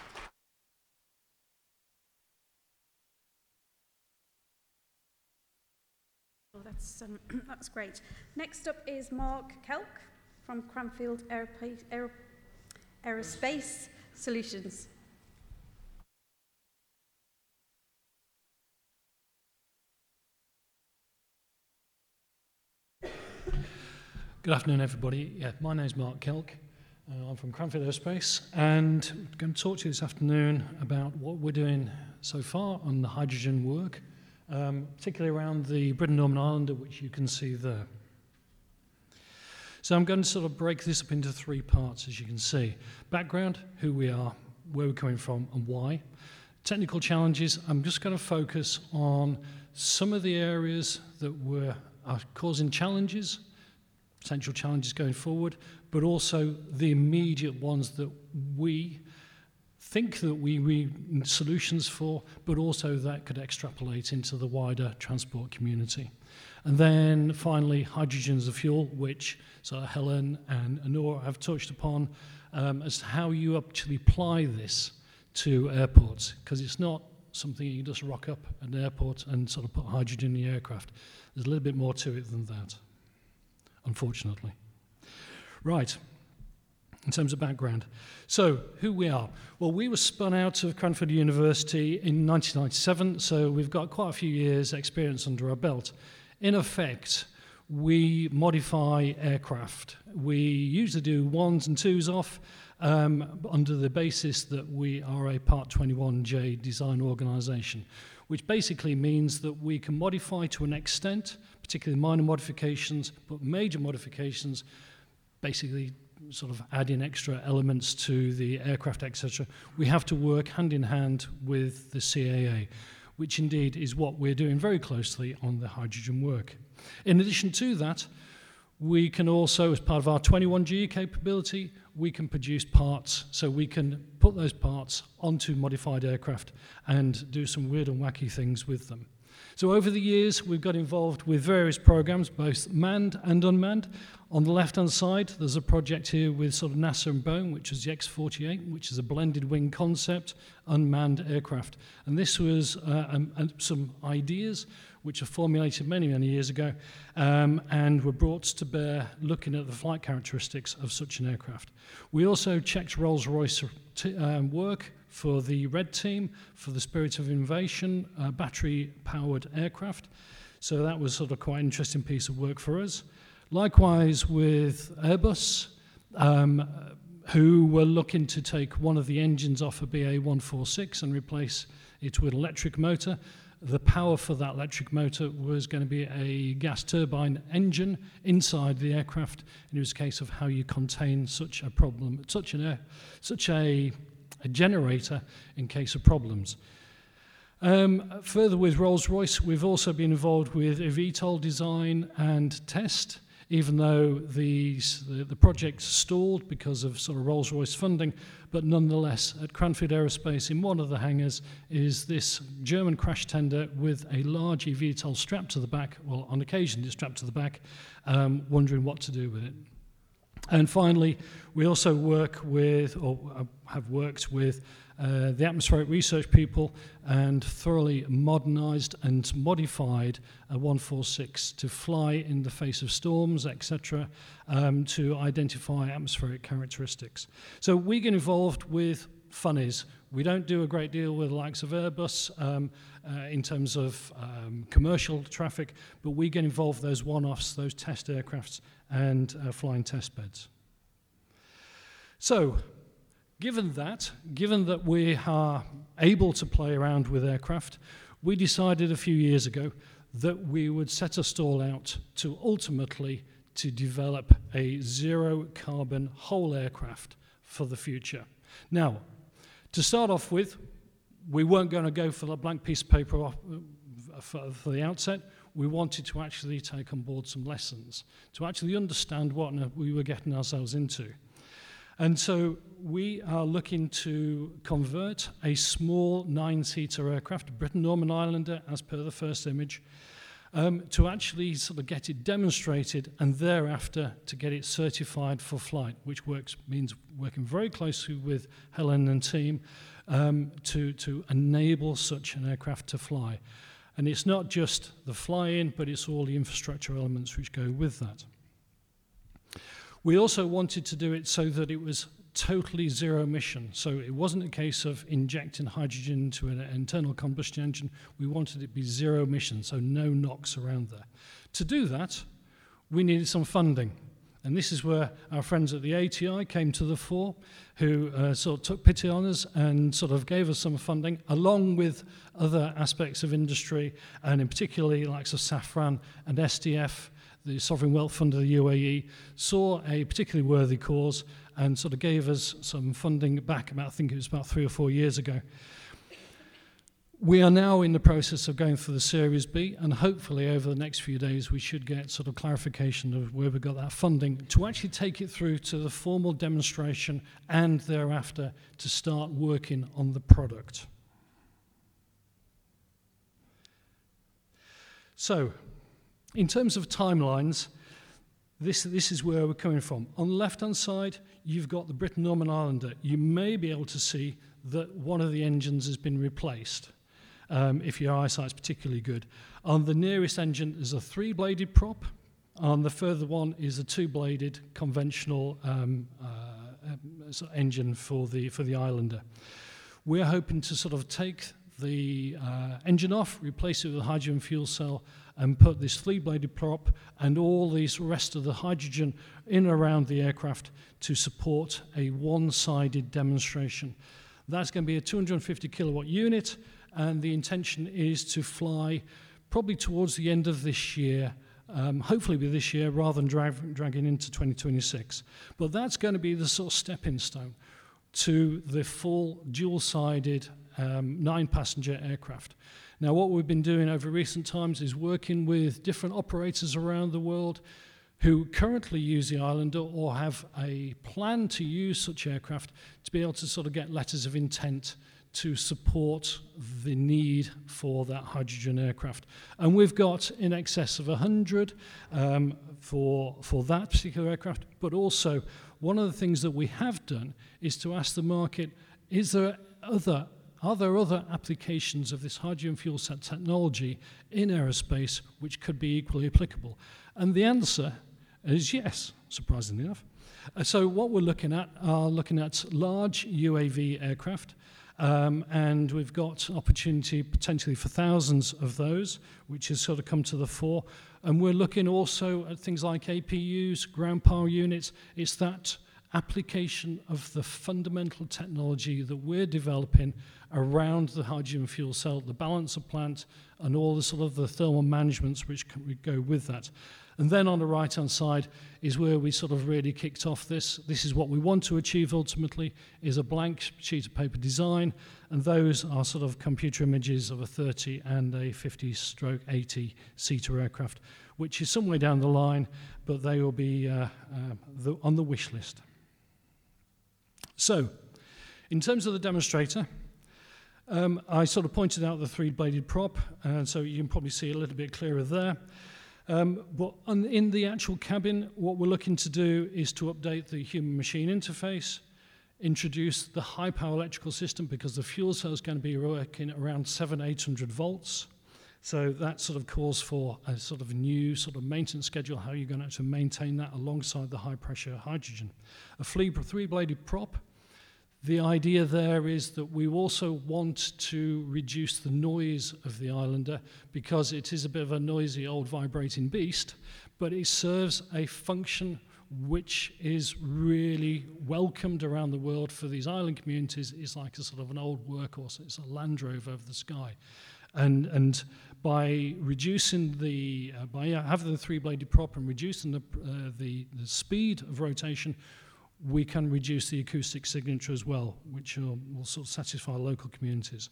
Oh, that's, um, that's great. Next up is Mark Kelk from Cranfield Aeropa- Aero- Aerospace Solutions. Good afternoon, everybody. Yeah, my name is Mark Kelk. Uh, I'm from Cranfield Aerospace, and I'm going to talk to you this afternoon about what we're doing so far on the hydrogen work, um, particularly around the Britten-Norman Islander, which you can see there. So I'm going to sort of break this up into three parts, as you can see. Background, who we are, where we're coming from, and why. Technical challenges, I'm just going to focus on some of the areas that were are causing challenges, potential challenges going forward, but also the immediate ones that we think that we need solutions for, but also that could extrapolate into the wider transport community. And then finally, hydrogen as a fuel, which so Helen and Anora have touched upon, um, as to how you actually apply this to airports, because it's not something you can just rock up at an airport and sort of put hydrogen in the aircraft. There's a little bit more to it than that, unfortunately. Right, in terms of background. So, who we are. Well, we were spun out of Cranfield University in nineteen ninety-seven, so we've got quite a few years' experience under our belt. In effect, we modify aircraft. We usually do ones and twos off, um, under the basis that we are a Part twenty-one J design organisation, which basically means that we can modify to an extent, particularly minor modifications, but major modifications, basically sort of adding extra elements to the aircraft, et cetera. We have to work hand in hand with the C A A, which indeed is what we're doing very closely on the hydrogen work. In addition to that, we can also, as part of our twenty-one G capability, we can produce parts, so we can put those parts onto modified aircraft and do some weird and wacky things with them. So over the years, we've got involved with various programs, both manned and unmanned. On the left-hand side, there's a project here with sort of NASA and Boeing, which is the X forty-eight, which is a blended wing concept, unmanned aircraft. And this was uh, um, um, some ideas which were formulated many, many years ago, um, and were brought to bear looking at the flight characteristics of such an aircraft. We also checked Rolls-Royce t- um, work for the Red Team, for the Spirit of Innovation, uh, battery-powered aircraft. So that was sort of quite an interesting piece of work for us. Likewise with Airbus, um, who were looking to take one of the engines off a B A one forty-six and replace it with an electric motor. The power for that electric motor was going to be a gas turbine engine inside the aircraft, and it was a case of how you contain such a problem, such an air, such a, a generator in case of problems. Um, further with Rolls-Royce, we've also been involved with eVTOL design and test, even though these, the, the project stalled because of sort of Rolls-Royce funding, but nonetheless, at Cranfield Aerospace, in one of the hangars, is this German crash tender with a large eVTOL strapped to the back, well, on occasion it's strapped to the back, um, wondering what to do with it. And finally, we also work with, or have worked with, uh, the atmospheric research people and thoroughly modernized and modified a one forty-six to fly in the face of storms, et cetera, um, to identify atmospheric characteristics. So we get involved with funnies. We don't do a great deal with the likes of Airbus um, uh, in terms of um, commercial traffic, but we get involved with those one-offs, those test aircrafts, and uh, flying test beds. So, Given that, given that we are able to play around with aircraft, we decided a few years ago that we would set a stall out to ultimately to develop a zero carbon whole aircraft for the future. Now, to start off with, we weren't going to go for the blank piece of paper off, uh, for, for the outset. We wanted to actually take on board some lessons, to actually understand what we were getting ourselves into. And so we are looking to convert a small nine-seater aircraft, a Britten-Norman Islander, as per the first image, um, to actually sort of get it demonstrated and thereafter to get it certified for flight, which works means working very closely with Helen and team um, to, to enable such an aircraft to fly. And it's not just the fly-in, but it's all the infrastructure elements which go with that. We also wanted to do it so that it was totally zero emission. So it wasn't a case of injecting hydrogen into an internal combustion engine. We wanted it to be zero emission, so no NOx around there. To do that, we needed some funding. And this is where our friends at the A T I came to the fore, who uh, sort of took pity on us and sort of gave us some funding, along with other aspects of industry, and in particularly likes of Safran and S D F, the Sovereign Wealth Fund of the U A E, saw a particularly worthy cause and sort of gave us some funding back about, I think it was about three or four years ago. We are now in the process of going through the Series B, and hopefully over the next few days we should get sort of clarification of where we got that funding to actually take it through to the formal demonstration and thereafter to start working on the product. So, in terms of timelines, this, this is where we're coming from. On the left-hand side, you've got the Britten-Norman Islander. You may be able to see that one of the engines has been replaced, um, if your eyesight's particularly good. On the nearest engine is a three-bladed prop. On the further one is a two-bladed conventional um, uh, engine for the, for the Islander. We're hoping to sort of take the uh, engine off, replace it with a hydrogen fuel cell, and put this three-bladed prop and all these rest of the hydrogen in and around the aircraft to support a one-sided demonstration. That's going to be a two hundred fifty kilowatt unit, and the intention is to fly probably towards the end of this year, um, hopefully be this year rather than drag, dragging into twenty twenty-six. But that's going to be the sort of stepping stone to the full dual-sided um, nine-passenger aircraft. Now, what we've been doing over recent times is working with different operators around the world who currently use the Islander or have a plan to use such aircraft to be able to sort of get letters of intent to support the need for that hydrogen aircraft. And we've got in excess of one hundred um, for, for that particular aircraft, but also one of the things that we have done is to ask the market, is there other Are there other applications of this hydrogen fuel cell technology in aerospace which could be equally applicable? And the answer is yes, surprisingly enough. Uh, so what we're looking at are looking at large U A V aircraft, um, and we've got opportunity potentially for thousands of those, which has sort of come to the fore. And we're looking also at things like A P Us, ground power units. It's that application of the fundamental technology that we're developing around the hydrogen fuel cell, the balancer plant, and all the sort of the thermal managements which can go with that. And then on the right-hand side is where we sort of really kicked off this. This is what we want to achieve ultimately, is a blank sheet of paper design, and those are sort of computer images of a thirty and a fifty stroke eighty seater aircraft, which is some way down the line, but they will be uh, uh, the, on the wish list. So, in terms of the demonstrator, um, I sort of pointed out the three-bladed prop, and so you can probably see a little bit clearer there. Um, but on, in the actual cabin, what we're looking to do is to update the human-machine interface, introduce the high-power electrical system, because the fuel cell is going to be working around seven, eight hundred volts. So that sort of calls for a sort of new sort of maintenance schedule, how you're going to actually maintain that alongside the high-pressure hydrogen. A three-bladed prop. The idea there is that we also want to reduce the noise of the Islander, because it is a bit of a noisy old vibrating beast, but it serves a function which is really welcomed around the world for these island communities, is like a sort of an old workhorse. It's a Land Rover over the sky. And, and by reducing the, uh, by having the three-bladed prop and reducing the, uh, the, the speed of rotation, we can reduce the acoustic signature as well, which will, will sort of satisfy local communities.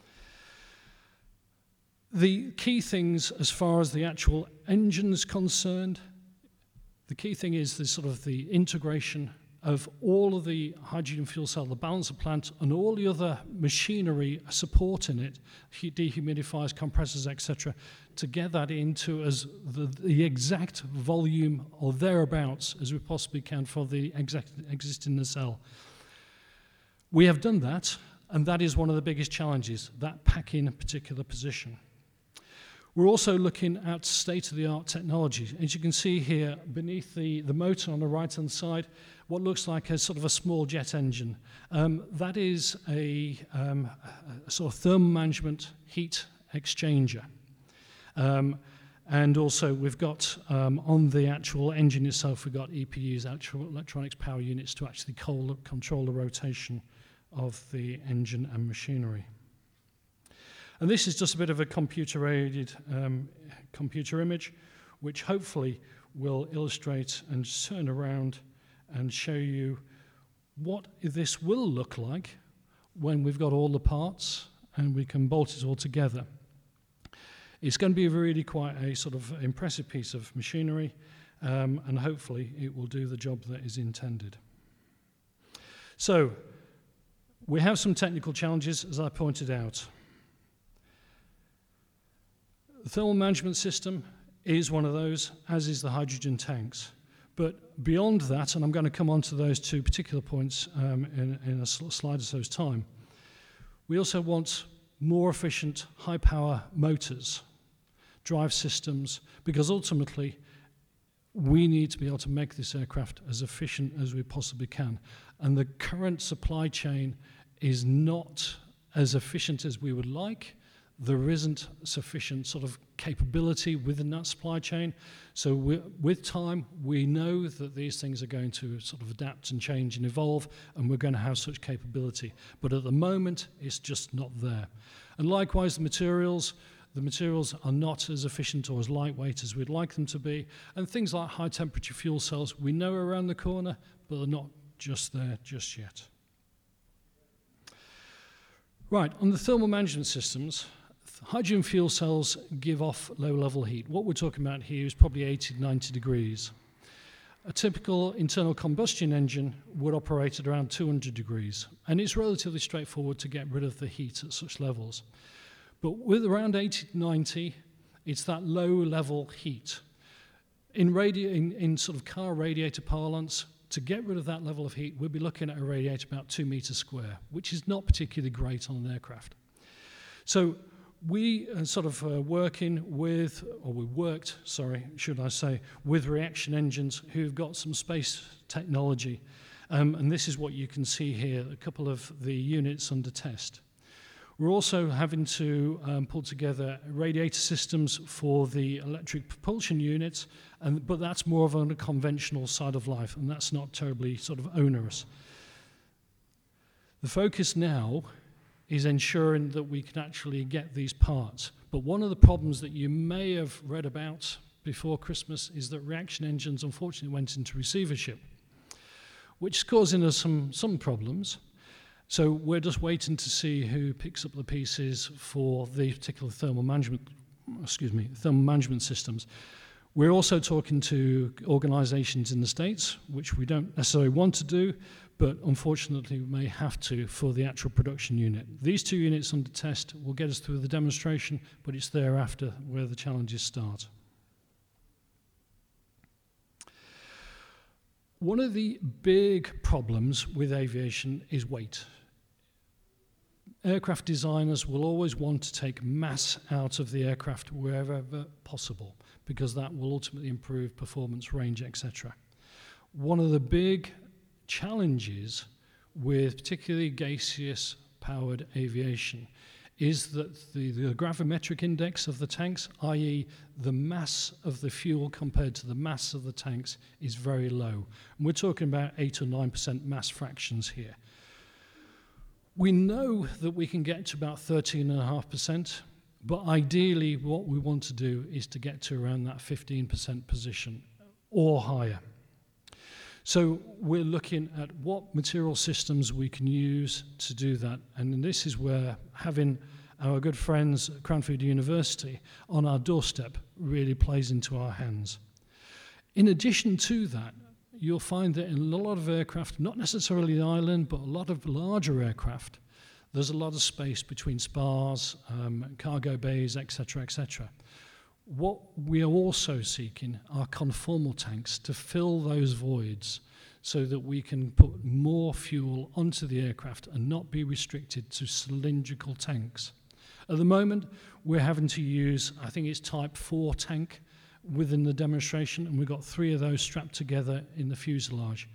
The key things as far as the actual engine is concerned, the key thing is the sort of the integration of all of the hydrogen fuel cell, the balancer plant, and all the other machinery supporting it, dehumidifiers, compressors, et cetera, to get that into as the, the exact volume or thereabouts as we possibly can for the exact existing nacelle. We have done that, and that is one of the biggest challenges, that packing a particular position. We're also looking at state-of-the-art technology. As you can see here, beneath the, the motor on the right-hand side, what looks like a sort of a small jet engine. Um, that is a, um, a sort of thermal management heat exchanger. Um, and also we've got, um, on the actual engine itself, we've got E P Us, actual electronics power units, to actually control the rotation of the engine and machinery. And this is just a bit of a computer-aided um, computer image, which hopefully will illustrate and turn around and show you what this will look like when we've got all the parts and we can bolt it all together. It's going to be really quite a sort of impressive piece of machinery, um, and hopefully it will do the job that is intended. So, we have some technical challenges, as I pointed out. The thermal management system is one of those, as is the hydrogen tanks. But beyond that, and I'm going to come on to those two particular points um, in, in a slide or so's time, we also want more efficient, high-power motors, drive systems, because ultimately we need to be able to make this aircraft as efficient as we possibly can. And the current supply chain is not as efficient as we would like. There isn't sufficient sort of capability within that supply chain. So we, with time, we know that these things are going to sort of adapt and change and evolve, and we're going to have such capability. But at the moment, it's just not there. And likewise, the materials, the materials are not as efficient or as lightweight as we'd like them to be. And things like high temperature fuel cells, we know are around the corner, but they're not just there just yet. Right, on the thermal management systems, hydrogen fuel cells give off low-level heat. What we're talking about here is probably eighty to ninety degrees. A typical internal combustion engine would operate at around two hundred degrees, and it's relatively straightforward to get rid of the heat at such levels. But with around eighty to ninety, it's that low-level heat. In, radi- in, in sort of car radiator parlance, to get rid of that level of heat, we'll be looking at a radiator about two meters square, which is not particularly great on an aircraft. So we are sort of uh, working with, or we worked, sorry, should I say, with reaction engines who've got some space technology. Um, and this is what you can see here, a couple of the units under test. We're also having to um, pull together radiator systems for the electric propulsion units, and, but that's more of on a conventional side of life, and that's not terribly sort of onerous. The focus now is ensuring that we can actually get these parts. But one of the problems that you may have read about before Christmas is that reaction engines unfortunately went into receivership, which is causing us some, some problems. So we're just waiting to see who picks up the pieces for the particular thermal management, excuse me, thermal management systems. We're also talking to organizations in the States, which we don't necessarily want to do, but unfortunately we may have to for the actual production unit. These two units under test will get us through the demonstration, but it's thereafter where the challenges start. One of the big problems with aviation is weight. Aircraft designers will always want to take mass out of the aircraft wherever possible, because that will ultimately improve performance, range, et cetera. One of the big challenges with particularly gaseous-powered aviation is that the, the gravimetric index of the tanks, that is the mass of the fuel compared to the mass of the tanks, is very low. And we're talking about eight or nine percent mass fractions here. We know that we can get to about thirteen point five percent, but ideally what we want to do is to get to around that fifteen percent position or higher. So we're looking at what material systems we can use to do that. And this is where having our good friends at Cranfield University on our doorstep really plays into our hands. In addition to that, you'll find that in a lot of aircraft, not necessarily the island, but a lot of larger aircraft, there's a lot of space between spars, um, cargo bays, et cetera, et cetera. What we are also seeking are conformal tanks to fill those voids so that we can put more fuel onto the aircraft and not be restricted to cylindrical tanks. At the moment, we're having to use, I think it's type four tank within the demonstration, and we've got three of those strapped together in the fuselage.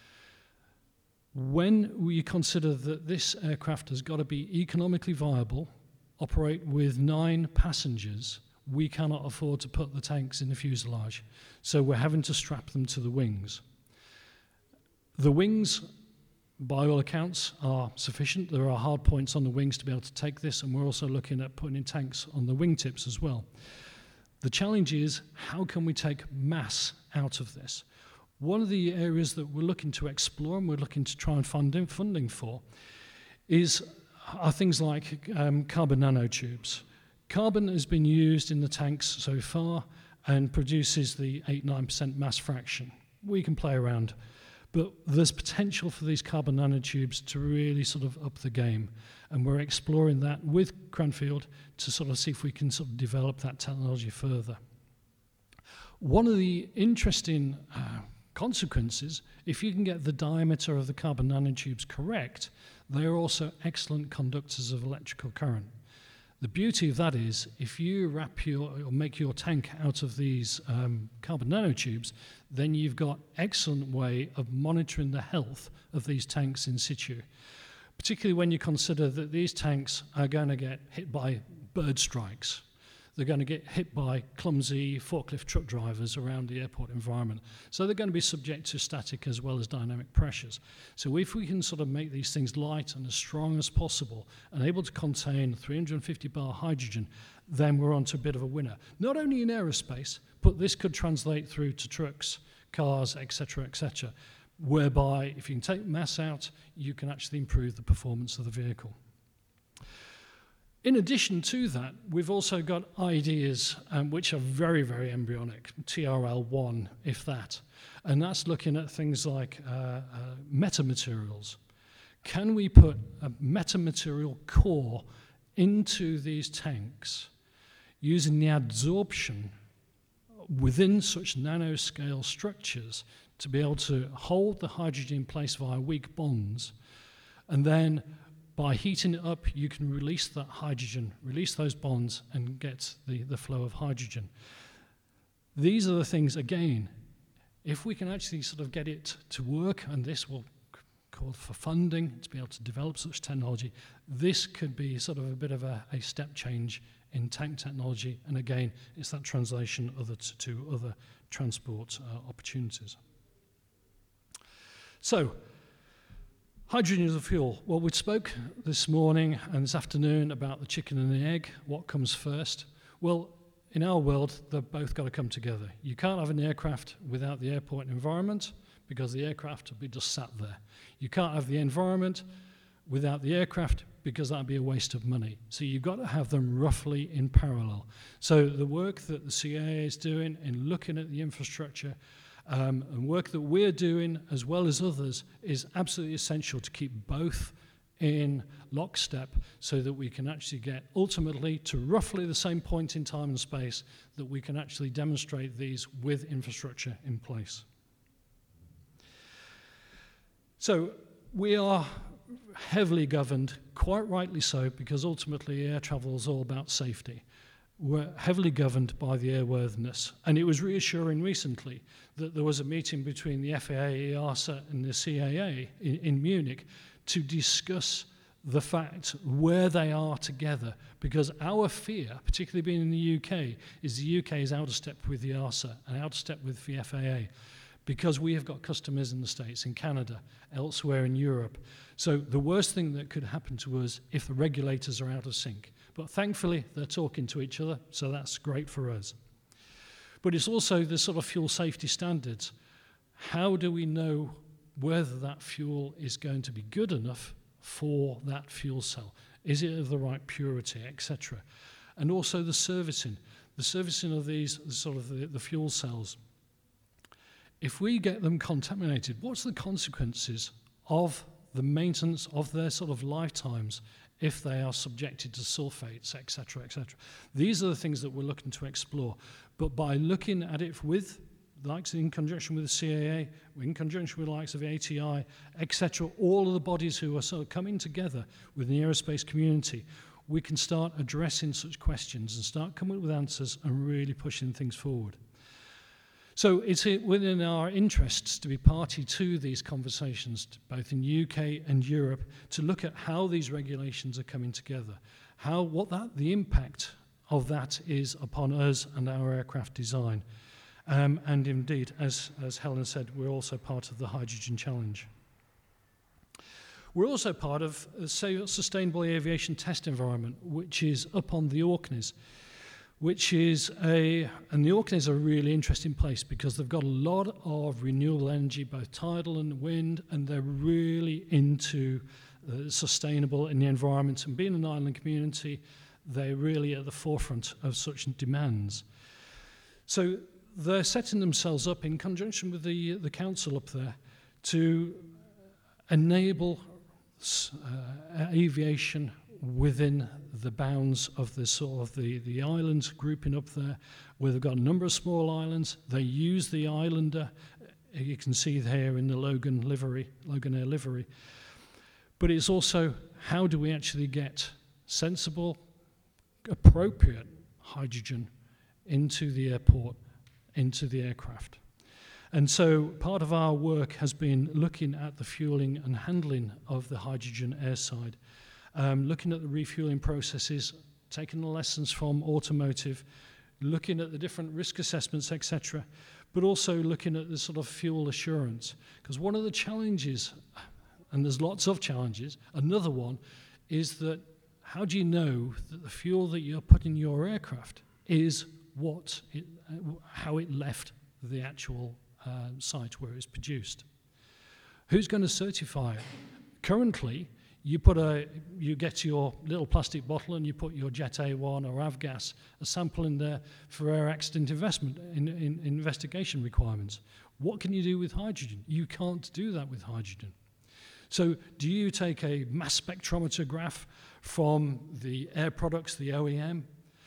When we consider that this aircraft has got to be economically viable, operate with nine passengers, we cannot afford to put the tanks in the fuselage, so we're having to strap them to the wings. The wings, by all accounts, are sufficient. There are hard points on the wings to be able to take this, and we're also looking at putting in tanks on the wingtips as well. The challenge is, how can we take mass out of this? One of the areas that we're looking to explore and we're looking to try and find funding for is are things like um, carbon nanotubes. Carbon has been used in the tanks so far and produces the eight to nine percent mass fraction. We can play around, but there's potential for these carbon nanotubes to really sort of up the game, and we're exploring that with Cranfield to sort of see if we can sort of develop that technology further. One of the interesting uh, consequences, if you can get the diameter of the carbon nanotubes correct, they are also excellent conductors of electrical current. The beauty of that is, if you wrap your, or make your tank out of these um, carbon nanotubes, then you've got excellent way of monitoring the health of these tanks in situ. Particularly when you consider that these tanks are going to get hit by bird strikes. They're going to get hit by clumsy forklift truck drivers around the airport environment. So they're going to be subject to static as well as dynamic pressures. So if we can sort of make these things light and as strong as possible and able to contain three hundred fifty bar hydrogen, then we're on to a bit of a winner. Not only in aerospace, but this could translate through to trucks, cars, et cetera, et cetera, whereby if you can take mass out, you can actually improve the performance of the vehicle. In addition to that, we've also got ideas um, which are very, very embryonic, T R L one, if that. And that's looking at things like uh, uh, metamaterials. Can we put a metamaterial core into these tanks using the adsorption within such nanoscale structures to be able to hold the hydrogen in place via weak bonds, and then by heating it up, you can release that hydrogen, release those bonds, and get the, the flow of hydrogen. These are the things, again, if we can actually sort of get it to work, and this will call for funding to be able to develop such technology, this could be sort of a bit of a, a step change in tank technology, and again, it's that translation other to, to other transport uh, opportunities. So, hydrogen as a fuel. Well, we spoke this morning and this afternoon about the chicken and the egg, what comes first. Well, in our world, they've both got to come together. You can't have an aircraft without the airport environment because the aircraft will be just sat there. You can't have the environment without the aircraft because that would be a waste of money. So you've got to have them roughly in parallel. So the work that the C A A is doing in looking at the infrastructure Um, and work that we're doing, as well as others, is absolutely essential to keep both in lockstep so that we can actually get ultimately to roughly the same point in time and space that we can actually demonstrate these with infrastructure in place. So we are heavily governed, quite rightly so, because ultimately air travel is all about safety. We're heavily governed by the airworthiness. And it was reassuring recently that there was a meeting between the F A A, EASA, and the C A A in, in Munich to discuss the fact where they are together, because our fear, particularly being in the U K, is the U K is out of step with the ARSA and out of step with the F A A, because we have got customers in the States, in Canada, elsewhere in Europe. So the worst thing that could happen to us if the regulators are out of sync. But thankfully, they're talking to each other, so that's great for us. But it's also the sort of fuel safety standards. How do we know whether that fuel is going to be good enough for that fuel cell? Is it of the right purity, et cetera? And also the servicing. The servicing of these, sort of the, the fuel cells. If we get them contaminated, what's the consequences of the maintenance of their sort of lifetimes if they are subjected to sulfates, et cetera, et cetera? These are the things that we're looking to explore. But by looking at it with, likes in conjunction with the C A A, in conjunction with the likes of A T I, et cetera, all of the bodies who are sort of coming together with the aerospace community, we can start addressing such questions and start coming up with answers and really pushing things forward. So it's within our interests to be party to these conversations, both in U K and Europe, to look at how these regulations are coming together, how what that the impact of that is upon us and our aircraft design. Um, and indeed, as, as Helen said, we're also part of the Hydrogen Challenge. We're also part of a Sustainable Aviation Test Environment, which is up on the Orkneys, which is a, and the Orkneys are a really interesting place because they've got a lot of renewable energy, both tidal and wind, and they're really into uh, sustainable in the environment. And being an island community, they're really at the forefront of such demands. So they're setting themselves up in conjunction with the, the council up there to enable uh, aviation within the bounds of the sort of the, the islands grouping up there, where they've got a number of small islands. They use the Islander, you can see here in the Logan livery, Loganair livery. But it's also, how do we actually get sensible, appropriate hydrogen into the airport, into the aircraft? And so part of our work has been looking at the fueling and handling of the hydrogen airside, um, looking at the refueling processes, taking the lessons from automotive, looking at the different risk assessments, et cetera, but also looking at the sort of fuel assurance. Because one of the challenges, and there's lots of challenges, another one is that how do you know that the fuel that you're putting in your aircraft is what it, uh, how it left the actual uh, site where it's produced? Who's going to certify it? Currently, you put a, you get your little plastic bottle and you put your Jet A one or Avgas, a sample in there for air accident investment in, in, in investigation requirements. What can you do with hydrogen? You can't do that with hydrogen. So do you take a mass spectrometer graph from the air products, the O E M?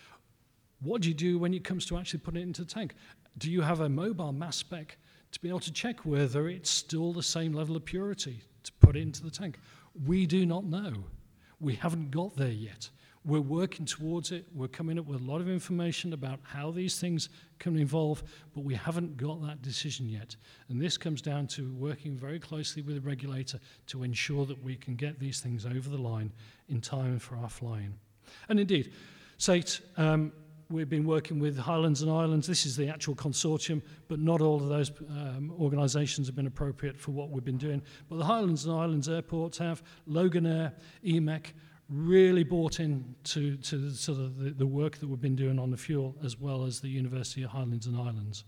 What do you do when it comes to actually putting it into the tank? Do you have a mobile mass spec to be able to check whether it's still the same level of purity to put it into the tank? We do not know. We haven't got there yet. We're working towards it. We're coming up with a lot of information about how these things can evolve, but we haven't got that decision yet. And this comes down to working very closely with the regulator to ensure that we can get these things over the line in time for our flying. And indeed, S A T, um, we've been working with Highlands and Islands. This is the actual consortium, but not all of those um, organisations have been appropriate for what we've been doing. But the Highlands and Islands airports have, Loganair, E M E C, really bought in to, to sort of the, the work that we've been doing on the fuel, as well as the University of Highlands and Islands.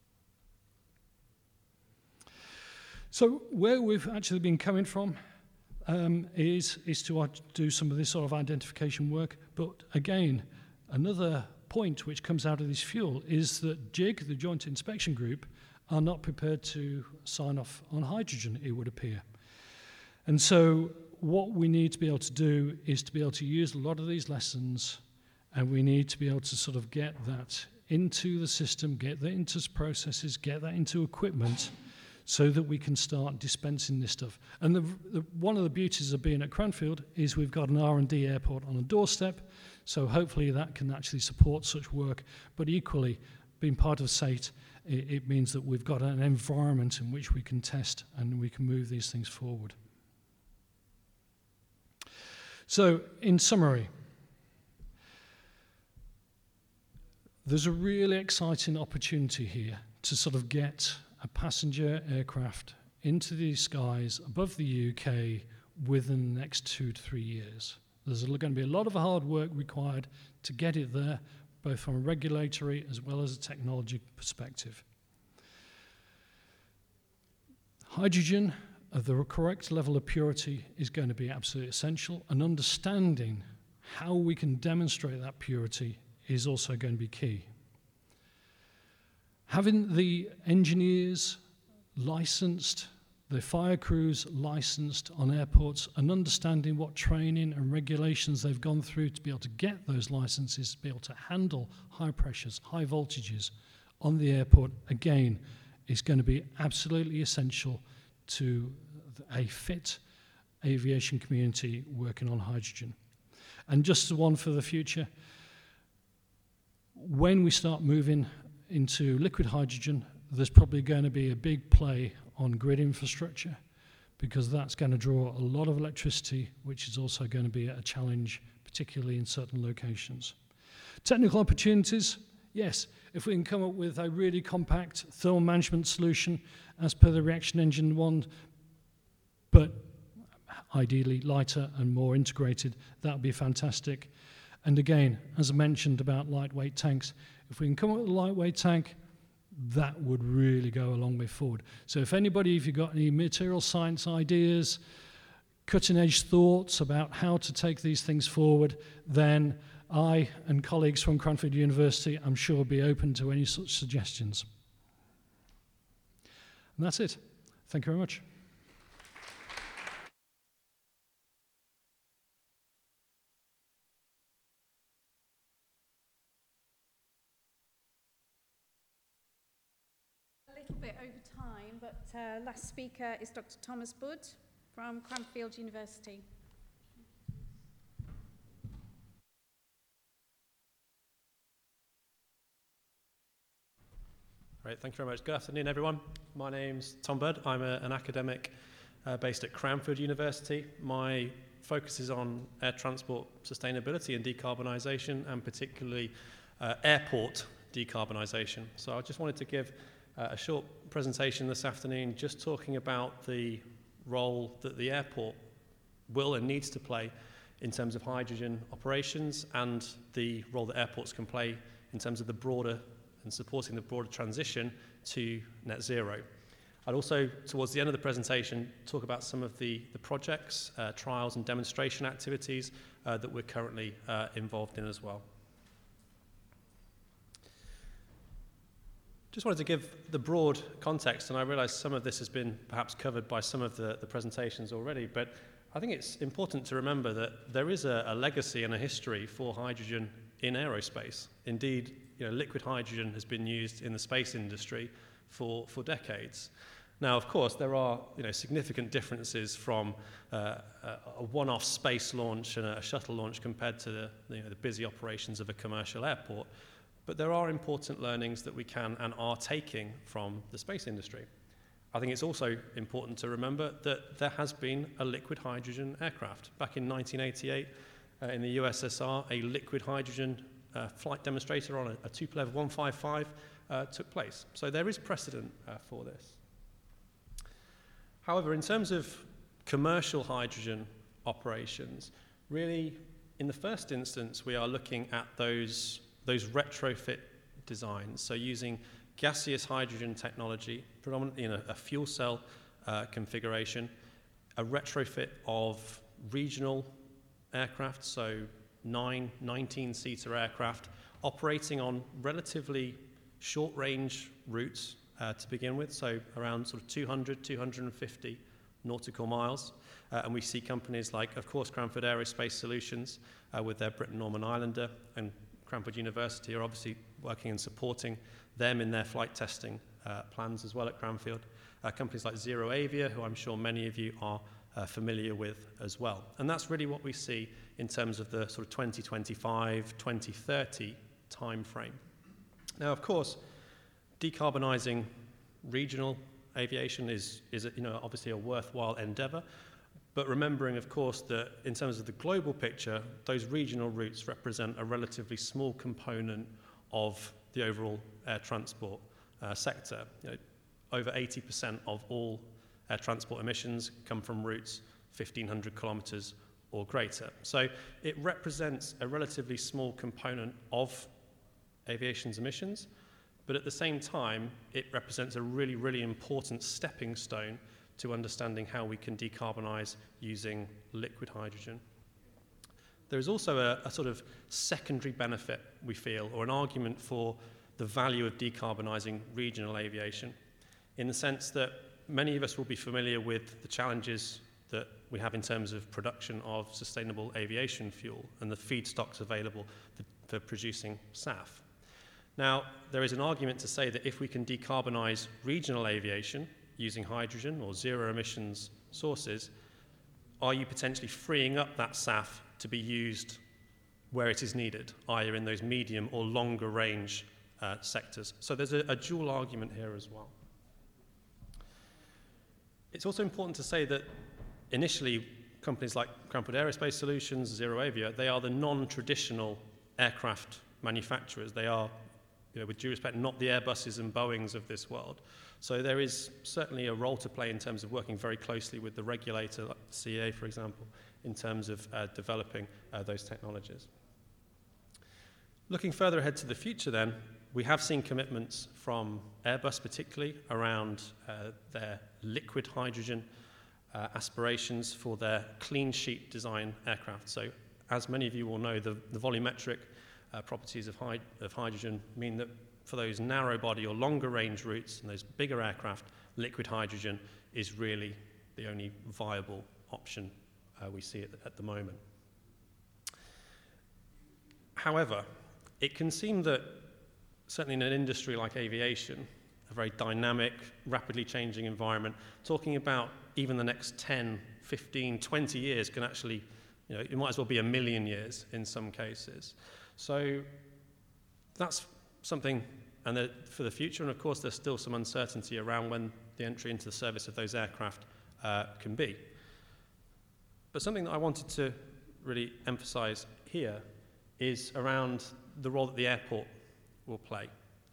So where we've actually been coming from um, is, is to do some of this sort of identification work. But again, another point which comes out of this fuel is that J I G, the Joint Inspection Group, are not prepared to sign off on hydrogen, it would appear. And so what we need to be able to do is to be able to use a lot of these lessons, and we need to be able to sort of get that into the system, get that into processes, get that into equipment, so that we can start dispensing this stuff. And the, the, one of the beauties of being at Cranfield is we've got an R and D airport on a doorstep, so hopefully that can actually support such work. But equally, being part of S A T, it, it means that we've got an environment in which we can test and we can move these things forward. So, in summary, there's a really exciting opportunity here to sort of get a passenger aircraft into the skies above the U K within the next two to three years. There's going to be a lot of hard work required to get it there, both from a regulatory as well as a technology perspective. Hydrogen of the correct level of purity is going to be absolutely essential, and understanding how we can demonstrate that purity is also going to be key. Having the engineers licensed, the fire crews licensed on airports, and understanding what training and regulations they've gone through to be able to get those licenses, to be able to handle high pressures, high voltages on the airport, again, is going to be absolutely essential to a fit aviation community working on hydrogen. And just one for the future, when we start moving into liquid hydrogen, there's probably going to be a big play on grid infrastructure, because that's going to draw a lot of electricity, which is also going to be a challenge, particularly in certain locations. Technical opportunities, yes, if we can come up with a really compact thermal management solution as per the reaction engine one, but ideally lighter and more integrated, that would be fantastic. And again, as I mentioned about lightweight tanks, if we can come up with a lightweight tank, that would really go a long way forward. So if anybody, if you've got any material science ideas, cutting edge thoughts about how to take these things forward, then I and colleagues from Cranfield University, I'm sure, will be open to any such suggestions. And that's it. Thank you very much. A little bit over time, but uh, last speaker is Doctor Thomas Budd from Cranfield University. Great, thank you very much. Good afternoon, everyone. My name's Tom Budd. I'm a, an academic uh, based at Cranfield University. My focus is on air transport sustainability and decarbonisation, and particularly uh, airport decarbonisation. So I just wanted to give uh, a short presentation this afternoon, just talking about the role that the airport will and needs to play in terms of hydrogen operations, and the role that airports can play in terms of the broader and supporting the broader transition to net zero. I'd also, towards the end of the presentation, talk about some of the, the projects, uh, trials and demonstration activities uh, that we're currently uh, involved in as well. Just wanted to give the broad context, and I realise some of this has been perhaps covered by some of the, the presentations already, but I think it's important to remember that there is a, a legacy and a history for hydrogen in aerospace. Indeed, you know, liquid hydrogen has been used in the space industry for, for decades. Now, of course, there are you know, significant differences from uh, a one-off space launch and a shuttle launch compared to the, you know, the busy operations of a commercial airport. But there are important learnings that we can and are taking from the space industry. I think it's also important to remember that there has been a liquid hydrogen aircraft. Back in nineteen eighty-eight, uh, in the U S S R, a liquid hydrogen uh, flight demonstrator on a, a Tupolev one fifty-five uh, took place. So there is precedent uh, for this. However, in terms of commercial hydrogen operations, really, in the first instance, we are looking at those, those retrofit designs. So using gaseous hydrogen technology, predominantly in a, a fuel cell uh, configuration, a retrofit of regional aircraft, so nine, nineteen-seater aircraft, operating on relatively short-range routes uh, to begin with, so around sort of two hundred, two hundred fifty nautical miles. Uh, and we see companies like, of course, Cranfield Aerospace Solutions uh, with their Britten Norman Islander, and Cranfield University are obviously working and supporting them in their flight testing uh, plans as well at Cranfield. Uh, companies like Zero Avia, who I'm sure many of you are uh, familiar with as well. And that's really what we see in terms of the sort of twenty twenty-five, twenty thirty time frame. Now, of course, decarbonising regional aviation is, is a, you know, obviously a worthwhile endeavour, But remembering, of course, that in terms of the global picture, those regional routes represent a relatively small component of the overall air transport uh, sector. You know, over eighty percent of all air transport emissions come from routes fifteen hundred kilometres or greater. So it represents a relatively small component of aviation's emissions, but at the same time, it represents a really, really important stepping stone to understanding how we can decarbonise using liquid hydrogen. There is also a, a sort of secondary benefit, we feel, or an argument for the value of decarbonising regional aviation, in the sense that many of us will be familiar with the challenges that we have in terms of production of sustainable aviation fuel and the feedstocks available for, for producing S A F. Now, there is an argument to say that if we can decarbonise regional aviation using hydrogen or zero emissions sources, are you potentially freeing up that S A F to be used where it is needed, either in those medium or longer range uh, sectors? So there's a, a dual argument here as well. It's also important to say that initially companies like Cranfield Aerospace Solutions, ZeroAvia, they are the non-traditional aircraft manufacturers. They are, you know, with due respect, not the Airbuses and Boeings of this world. So there is certainly a role to play in terms of working very closely with the regulator, like the C A A, for example, in terms of uh, developing uh, those technologies. Looking further ahead to the future then, we have seen commitments from Airbus particularly around uh, their liquid hydrogen uh, aspirations for their clean sheet design aircraft. So as many of you will know, the, the volumetric uh, properties of, hy of hydrogen mean that for those narrow body or longer range routes and those bigger aircraft, liquid hydrogen is really the only viable option uh, we see at the, at the moment. However, it can seem that certainly in an industry like aviation, a very dynamic, rapidly changing environment, talking about even the next ten, fifteen, twenty years can actually, you know, it might as well be a million years in some cases. So that's something and the, for the future, and of course there's still some uncertainty around when the entry into the service of those aircraft uh, can be. But something that I wanted to really emphasize here is around the role that the airport will play.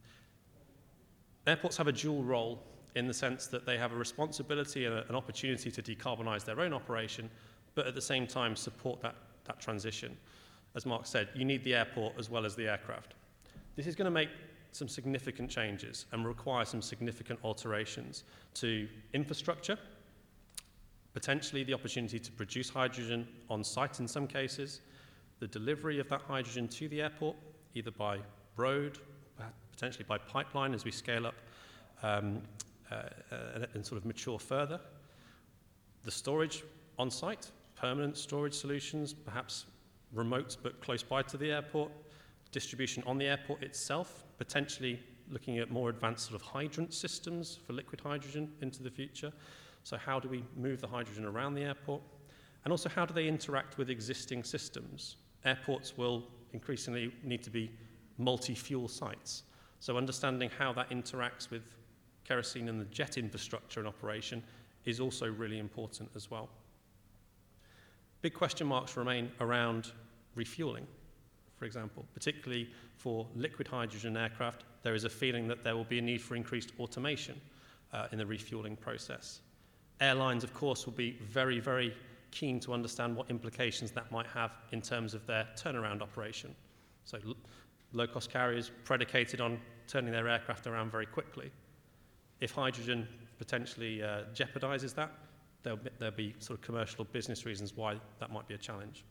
Airports have a dual role in the sense that they have a responsibility and a, an opportunity to decarbonize their own operation, but at the same time support that, that transition. As Mark said, you need the airport as well as the aircraft. This is going to make some significant changes and require some significant alterations to infrastructure, potentially the opportunity to produce hydrogen on site in some cases, the delivery of that hydrogen to the airport, either by road, potentially by pipeline as we scale up um, uh, and, and sort of mature further, the storage on site, permanent storage solutions, perhaps remote but close by to the airport, distribution on the airport itself, potentially looking at more advanced sort of hydrant systems for liquid hydrogen into the future. So how do we move the hydrogen around the airport? And also how do they interact with existing systems? Airports will increasingly need to be multi-fuel sites. So understanding how that interacts with kerosene and the jet infrastructure and operation is also really important as well. Big question marks remain around refueling, for example, particularly for liquid hydrogen aircraft. There is a feeling that there will be a need for increased automation uh, in the refueling process. Airlines, of course, will be very, very keen to understand what implications that might have in terms of their turnaround operation. So low-cost carriers predicated on turning their aircraft around very quickly. If hydrogen potentially uh, jeopardizes that, there'll be, there'll be sort of commercial or business reasons why that might be a challenge.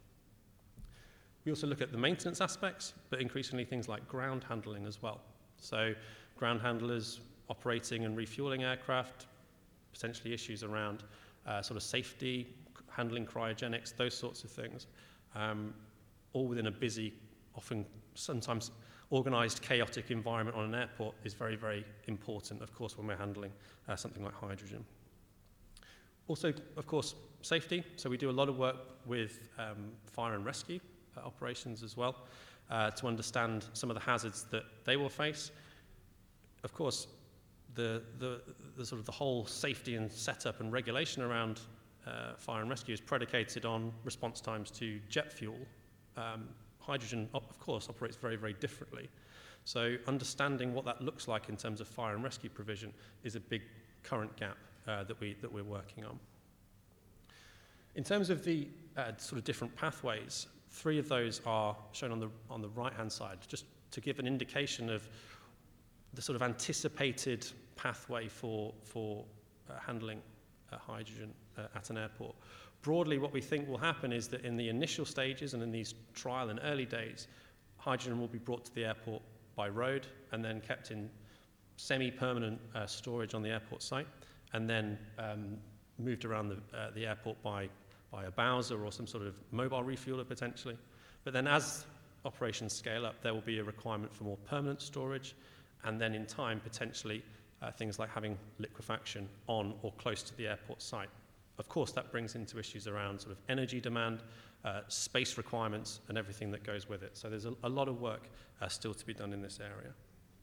We also look at the maintenance aspects, but increasingly things like ground handling as well. So ground handlers operating and refueling aircraft, potentially issues around uh, sort of safety, handling cryogenics, those sorts of things, um, all within a busy, often sometimes organized, chaotic environment on an airport is very, very important, of course, when we're handling uh, something like hydrogen. Also, of course, safety. So we do a lot of work with um, fire and rescue uh, operations as well uh, to understand some of the hazards that they will face. Of course, the, the, the sort of the whole safety and setup and regulation around uh, fire and rescue is predicated on response times to jet fuel. Um, hydrogen, of course, operates very, very differently. So understanding what that looks like in terms of fire and rescue provision is a big current gap uh, that, we, that we're working on. In terms of the uh, sort of different pathways, three of those are shown on the, on the right-hand side, just to give an indication of the sort of anticipated pathway for, for uh, handling uh, hydrogen uh, at an airport. Broadly, what we think will happen is that in the initial stages and in these trial and early days, hydrogen will be brought to the airport by road and then kept in semi-permanent uh, storage on the airport site, and then um, moved around the, uh, the airport by, by a Bowser or some sort of mobile refueler potentially. But then as operations scale up, there will be a requirement for more permanent storage, and then in time, potentially, uh, things like having liquefaction on or close to the airport site. Of course, that brings into issues around sort of energy demand, uh, space requirements, and everything that goes with it. So there's a, a lot of work uh, still to be done in this area.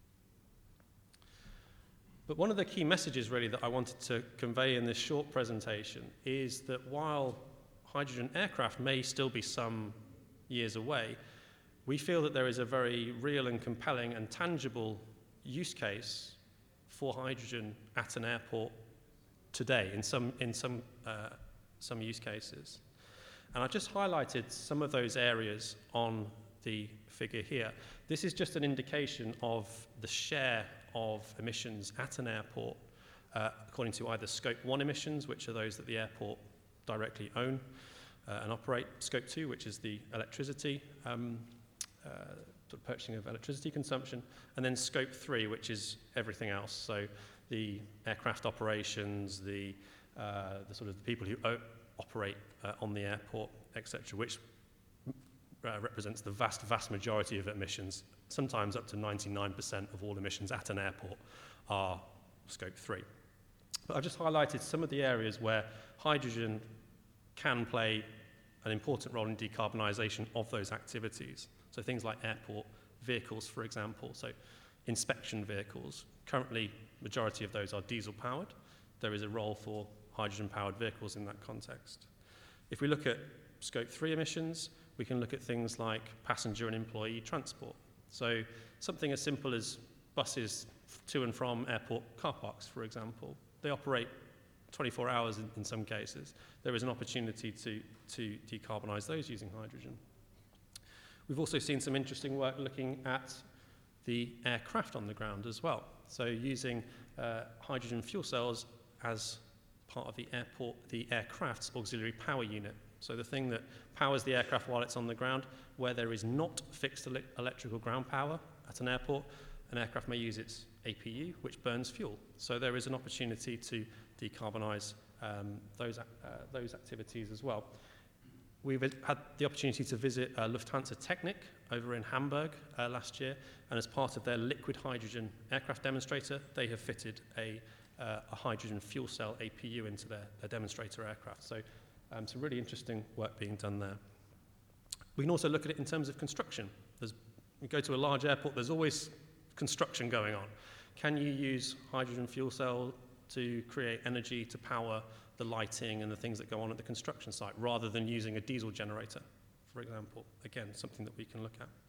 But one of the key messages, really, that I wanted to convey in this short presentation is that while hydrogen aircraft may still be some years away, we feel that there is a very real and compelling and tangible use case for hydrogen at an airport today in some, in some, uh, some use cases. And I've just highlighted some of those areas on the figure here. This is just an indication of the share of emissions at an airport uh, according to either scope one emissions, which are those that the airport directly own uh, and operate, scope two, which is the electricity um, uh, sort of purchasing of electricity consumption, and then scope three, which is everything else. So the aircraft operations, the, uh, the sort of the people who o- operate uh, on the airport, et cetera, which uh, represents the vast, vast majority of emissions. Sometimes up to ninety-nine percent of all emissions at an airport are scope three. But I've just highlighted some of the areas where hydrogen can play an important role in decarbonisation of those activities. So things like airport vehicles, for example. So inspection vehicles. Currently, majority of those are diesel-powered. There is a role for hydrogen-powered vehicles in that context. If we look at scope three emissions, we can look at things like passenger and employee transport. So something as simple as buses to and from airport car parks, for example. They operate twenty-four hours in, in some cases. There is an opportunity to, to decarbonise those using hydrogen. We've also seen some interesting work looking at the aircraft on the ground as well. So using uh, hydrogen fuel cells as part of the airport, the aircraft's auxiliary power unit. So the thing that powers the aircraft while it's on the ground, where there is not fixed ele- electrical ground power at an airport, an aircraft may use its A P U, which burns fuel. So there is an opportunity to decarbonise um, those, uh, those activities as well. We've had the opportunity to visit uh, Lufthansa Technik over in Hamburg uh, last year, and as part of their liquid hydrogen aircraft demonstrator, they have fitted a, uh, a hydrogen fuel cell A P U into their, their demonstrator aircraft. So um, some really interesting work being done there. We can also look at it in terms of construction. There's, you go to a large airport, there's always construction going on. Can you use hydrogen fuel cell to create energy to power the lighting and the things that go on at the construction site, rather than using a diesel generator, for example? Again, something that we can look at.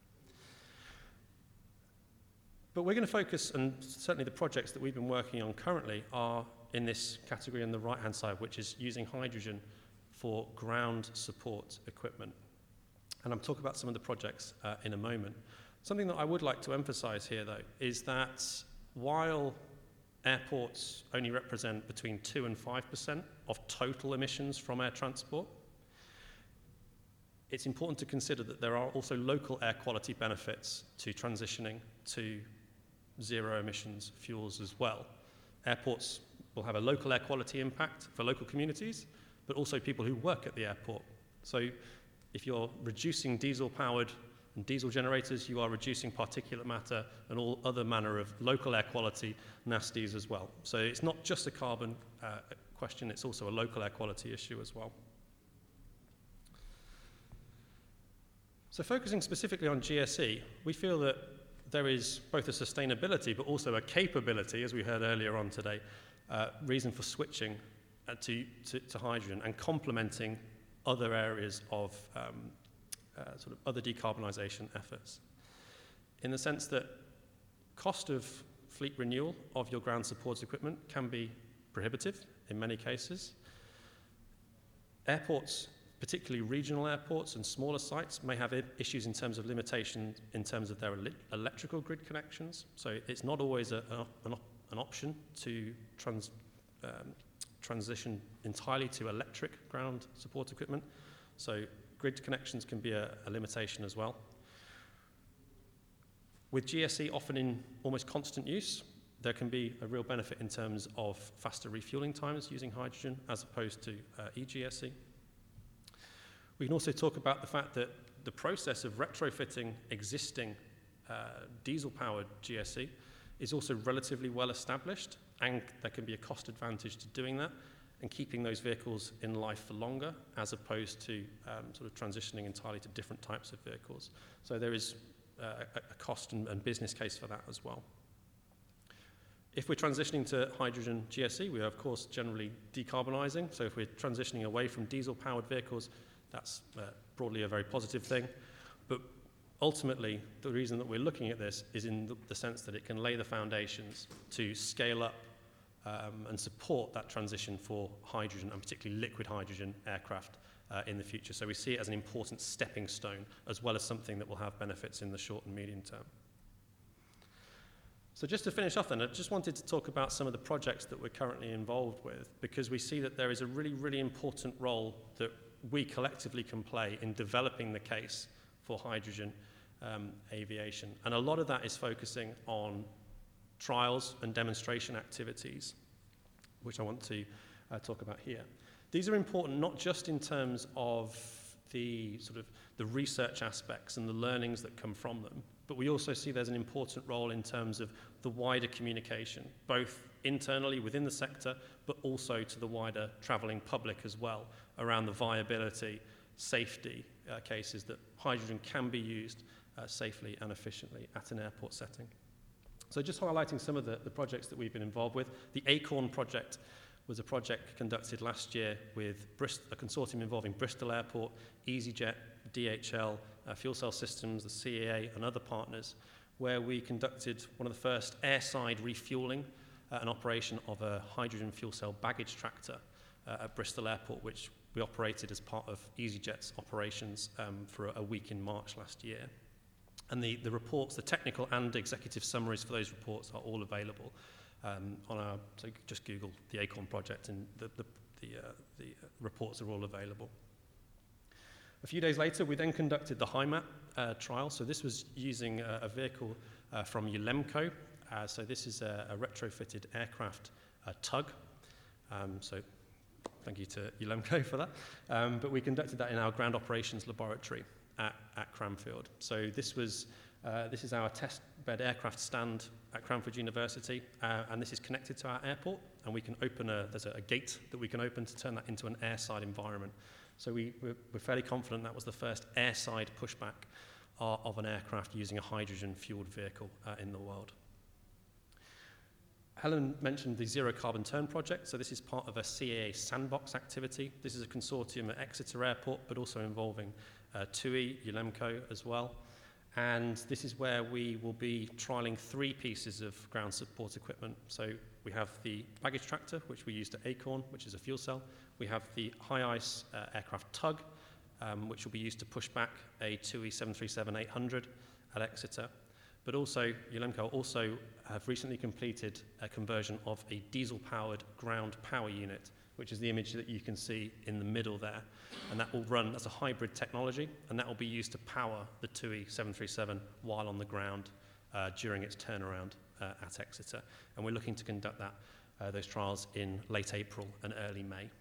But we're going to focus, and certainly the projects that we've been working on currently are in this category on the right-hand side, which is using hydrogen for ground support equipment. And I'm talking about some of the projects uh, in a moment. Something that I would like to emphasize here, though, is that while airports only represent between two and five percent of total emissions from air transport, it's important to consider that there are also local air quality benefits to transitioning to zero emissions fuels as well. Airports will have a local air quality impact for local communities, but also people who work at the airport. So if you're reducing diesel-powered and diesel generators, you are reducing particulate matter and all other manner of local air quality nasties as well. So it's not just a carbon uh, question, it's also a local air quality issue as well. So focusing specifically on G S E, we feel that there is both a sustainability but also a capability, as we heard earlier on today, uh, reason for switching uh, to, to, to hydrogen and complementing other areas of um, uh, sort of other decarbonisation efforts. In the sense that cost of fleet renewal of your ground support equipment can be prohibitive in many cases. Airports, particularly regional airports and smaller sites, may have issues in terms of limitation in terms of their ele electrical grid connections. So it's not always a, a, an, op an option to trans um, transition entirely to electric ground support equipment. So grid connections can be a, a limitation as well. With G S E often in almost constant use, there can be a real benefit in terms of faster refueling times using hydrogen as opposed to uh, E G S E. We can also talk about the fact that the process of retrofitting existing uh, diesel-powered G S E is also relatively well established, and there can be a cost advantage to doing that and keeping those vehicles in life for longer as opposed to um, sort of transitioning entirely to different types of vehicles. So there is uh, a cost and, and business case for that as well. If we're transitioning to hydrogen G S E, we are of course generally decarbonising. So if we're transitioning away from diesel-powered vehicles, that's uh, broadly a very positive thing. But ultimately, the reason that we're looking at this is in the, the sense that it can lay the foundations to scale up um, and support that transition for hydrogen, and particularly liquid hydrogen aircraft uh, in the future. So we see it as an important stepping stone, as well as something that will have benefits in the short and medium term. So just to finish off then, I just wanted to talk about some of the projects that we're currently involved with, because we see that there is a really, really important role that we collectively can play in developing the case for hydrogen um, aviation. And a lot of that is focusing on trials and demonstration activities, which I want to uh, talk about here. These are important not just in terms of the sort of the research aspects and the learnings that come from them, but we also see there's an important role in terms of the wider communication, both internally within the sector, but also to the wider travelling public as well, around the viability, safety uh, cases that hydrogen can be used uh, safely and efficiently at an airport setting. So just highlighting some of the, the projects that we've been involved with. The ACORN project was a project conducted last year with Brist a consortium involving Bristol Airport, EasyJet, D H L, uh, Fuel Cell Systems, the C A A and other partners, where we conducted one of the first airside refueling, uh, an operation of a hydrogen fuel cell baggage tractor uh, at Bristol Airport, which we operated as part of EasyJet's operations um, for a, a week in March last year. And the, the reports, the technical and executive summaries for those reports are all available um, on our, so just Google the ACORN project and the, the, the, uh, the reports are all available. A few days later, we then conducted the HIMAT uh, trial. So this was using a, a vehicle uh, from Ulemco. Uh, so this is a, a retrofitted aircraft uh, tug. Um, so thank you to Ulemco for that. Um, but we conducted that in our ground operations laboratory at, at Cranfield. So this was uh, this is our test bed aircraft stand at Cranfield University, uh, and this is connected to our airport. And we can open a there's a, a gate that we can open to turn that into an airside environment. So we, we're, we're fairly confident that was the first airside pushback uh, of an aircraft using a hydrogen-fueled vehicle uh, in the world. Helen mentioned the Zero Carbon Turn project. So this is part of a C A A sandbox activity. This is a consortium at Exeter Airport, but also involving uh, TUI, Ulemco as well. And this is where we will be trialling three pieces of ground support equipment. So we have the baggage tractor, which we used at ACORN, which is a fuel cell. We have the high ice uh, aircraft tug, um, which will be used to push back a TUI seven thirty-seven eight hundred at Exeter. But also, Ulemco also have recently completed a conversion of a diesel-powered ground power unit, which is the image that you can see in the middle there. And that will run as a hybrid technology, and that will be used to power the TUI seven thirty-seven while on the ground uh, during its turnaround uh, at Exeter. And we're looking to conduct that, uh, those trials in late April and early May.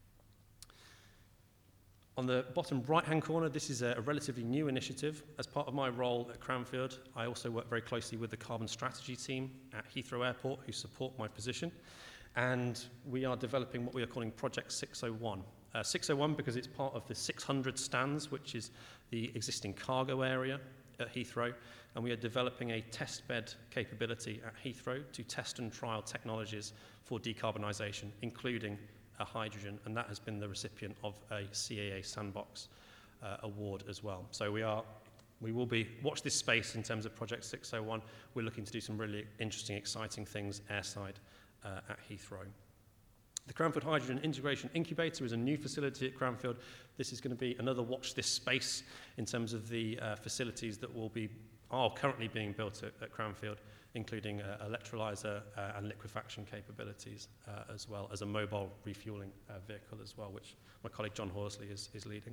On the bottom right-hand corner, this is a, a relatively new initiative. As part of my role at Cranfield, I also work very closely with the carbon strategy team at Heathrow Airport, who support my position. And we are developing what we are calling Project six oh one. Uh, six oh one because it's part of the six hundred stands, which is the existing cargo area at Heathrow. And we are developing a test bed capability at Heathrow to test and trial technologies for decarbonisation, including uh, hydrogen, and that has been the recipient of a C A A Sandbox uh, award as well. So we are, we will be, watch this space in terms of Project six oh one. We're looking to do some really interesting, exciting things airside uh, at Heathrow. The Cranfield Hydrogen Integration Incubator is a new facility at Cranfield. This is going to be another watch this space in terms of the uh, facilities that will be, are currently being built at, at Cranfield, including uh, electrolyzer uh, and liquefaction capabilities, uh, as well as a mobile refueling uh, vehicle as well, which my colleague John Horsley is, is leading.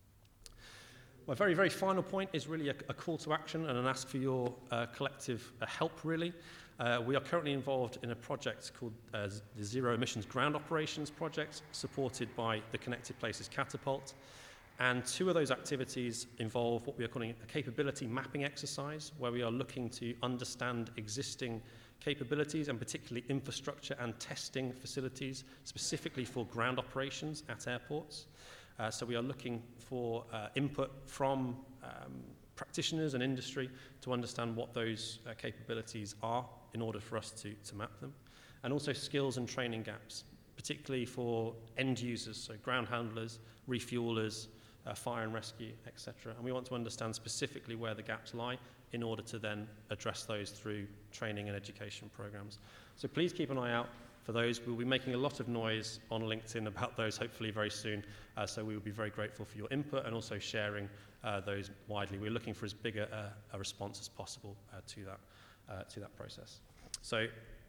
My very, very final point is really a, a call to action and an ask for your uh, collective uh, help, really. Uh, we are currently involved in a project called uh, the Zero Emissions Ground Operations Project, supported by the Connected Places Catapult. And two of those activities involve what we are calling a capability mapping exercise, where we are looking to understand existing capabilities and particularly infrastructure and testing facilities, specifically for ground operations at airports. Uh, so we are looking for uh, input from um, practitioners and industry to understand what those uh, capabilities are in order for us to, to map them. And also skills and training gaps, particularly for end users, so ground handlers, refuelers, uh, fire and rescue, et cetera. And we want to understand specifically where the gaps lie in order to then address those through training and education programs. So please keep an eye out for those. We'll be making a lot of noise on LinkedIn about those hopefully very soon. Uh, so we will be very grateful for your input and also sharing uh, those widely. We're looking for as big a, a, a response as possible uh, to that. Uh, to that process. So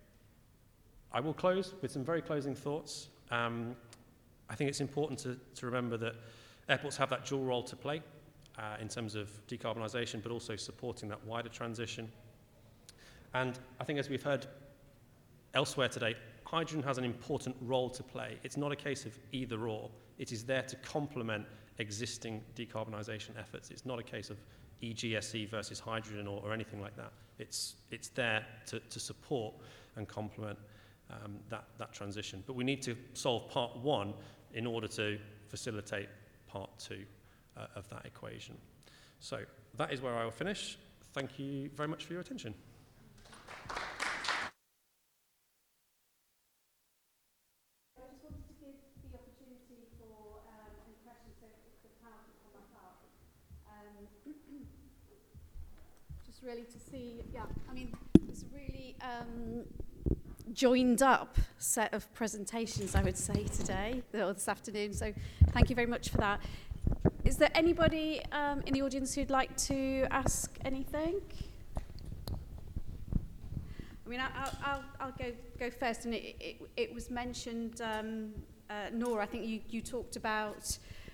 I will close with some very closing thoughts. Um, I think it's important to, to remember that airports have that dual role to play uh, in terms of decarbonisation, but also supporting that wider transition. And I think, as we've heard elsewhere today, hydrogen has an important role to play. It's not a case of either or. It is there to complement existing decarbonisation efforts. It's not a case of E G S E versus hydrogen or, or anything like that. It's, it's there to, to support and complement um, that, that transition. But we need to solve part one in order to facilitate part two uh, of that equation. So that is where I will finish. Thank you very much for your attention. Really to see, yeah, I mean, it's a really um, joined up set of presentations, I would say, today, or this afternoon, so thank you very much for that. Is there anybody um, in the audience who'd like to ask anything? I mean, I'll, I'll, I'll go, go first, and it, it, it was mentioned, um, uh, Nora, I think you, you talked about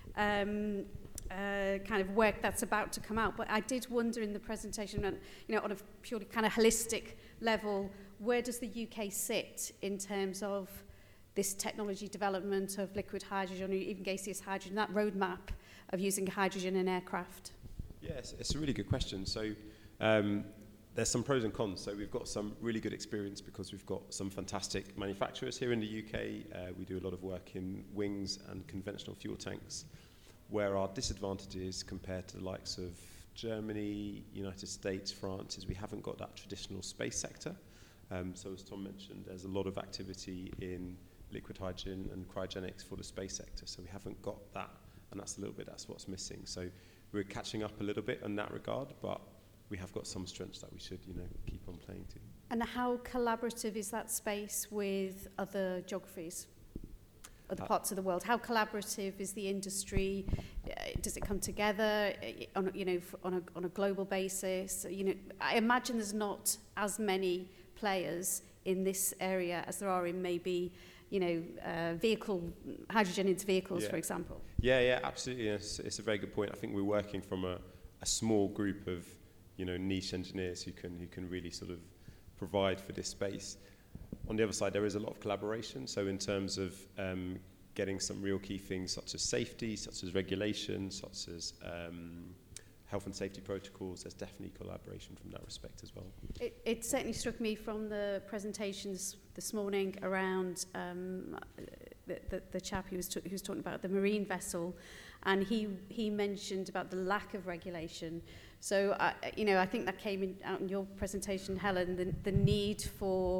um, Uh, kind of work that's about to come out, but I did wonder in the presentation, and you know, on a purely kind of holistic level, where does the U K sit in terms of this technology development of liquid hydrogen, or even gaseous hydrogen, that roadmap of using hydrogen in aircraft? Yes, it's a really good question. So um, there's some pros and cons. So we've got some really good experience because we've got some fantastic manufacturers here in the U K. Uh, we do a lot of work in wings and conventional fuel tanks, where our disadvantages compared to the likes of Germany, United States, France, is we haven't got that traditional space sector. Um, so as Tom mentioned, there's a lot of activity in liquid hydrogen and cryogenics for the space sector. So we haven't got that, and that's a little bit, that's what's missing. So we're catching up a little bit in that regard, but we have got some strengths that we should, you know, keep on playing to. And how collaborative is that space with other geographies? Other parts of the world? How collaborative is the industry? Uh, does it come together uh, on, you know, f- on a on a global basis? You know, I imagine there's not as many players in this area as there are in maybe, you know, uh, vehicle hydrogen into vehicles, yeah. for example. Yeah, yeah, absolutely. It's, it's a very good point. I think we're working from a, a small group of, you know, niche engineers who can who can really sort of provide for this space. On the other side, there is a lot of collaboration. So in terms of um, getting some real key things such as safety, such as regulation, such as um, health and safety protocols, there's definitely collaboration from that respect as well. It, it certainly struck me from the presentations this morning around um, the, the, the chap who was, t- who was talking about the marine vessel, and he, he mentioned about the lack of regulation. So, uh, you know, I think that came in, out in your presentation, Helen, the, the need for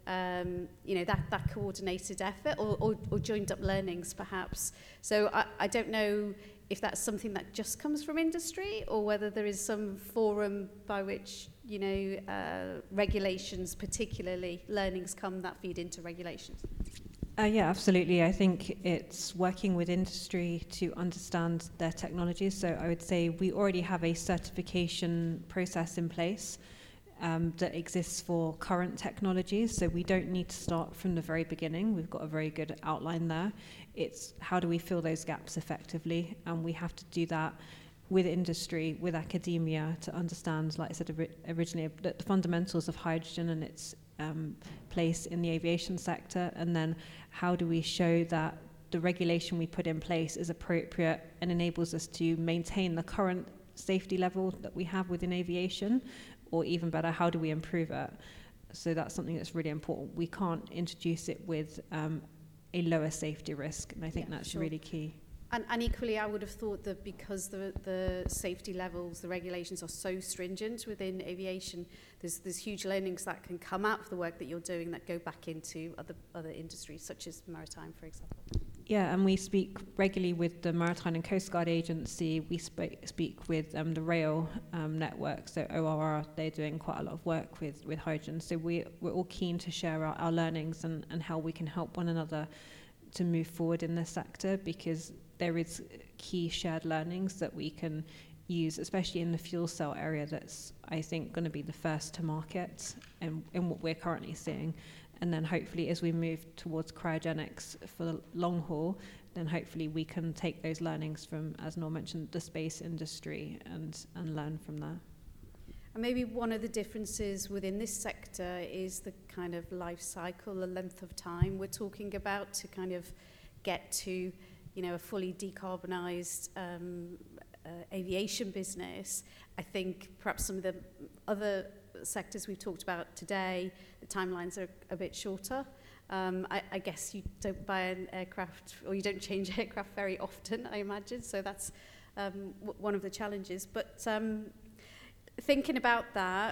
um, you know, that, that coordinated effort or, or, or joined up learnings perhaps. So I, I don't know if that's something that just comes from industry or whether there is some forum by which, you know, uh, regulations, particularly learnings come that feed into regulations. Uh, yeah, absolutely. I think it's working with industry to understand their technologies. So I would say we already have a certification process in place um, that exists for current technologies. So we don't need to start from the very beginning. We've got a very good outline there. It's how do we fill those gaps effectively? And we have to do that with industry, with academia, to understand, like I said ori- originally, the, the fundamentals of hydrogen and its um, place in the aviation sector, and then how do we show that the regulation we put in place is appropriate and enables us to maintain the current safety level that we have within aviation, or even better, how do we improve it? So that's something that's really important. We can't introduce it with um, a lower safety risk, and I think Yeah, that's sure. really key. And, and equally, I would have thought that because the, the safety levels, the regulations are so stringent within aviation, there's, there's huge learnings that can come out of the work that you're doing that go back into other, other industries, such as maritime, for example. Yeah, and we speak regularly with the Maritime and Coast Guard Agency. We sp- speak with um, the rail um, network, so O R R, they're doing quite a lot of work with, with hydrogen. So we, we're all keen to share our, our learnings and, and how we can help one another to move forward in this sector, because there is key shared learnings that we can use, especially in the fuel cell area that's, I think, going to be the first to market in, in what we're currently seeing. And then hopefully as we move towards cryogenics for the long haul, then hopefully we can take those learnings from, as Noel mentioned, the space industry and, and learn from there. And maybe one of the differences within this sector is the kind of life cycle, the length of time we're talking about to kind of get to, you know, a fully decarbonised um, uh, aviation business. I think perhaps some of the other sectors we've talked about today, the timelines are a bit shorter. Um, I, I guess you don't buy an aircraft, or you don't change aircraft very often, I imagine, so that's um, w- one of the challenges. But um, thinking about that,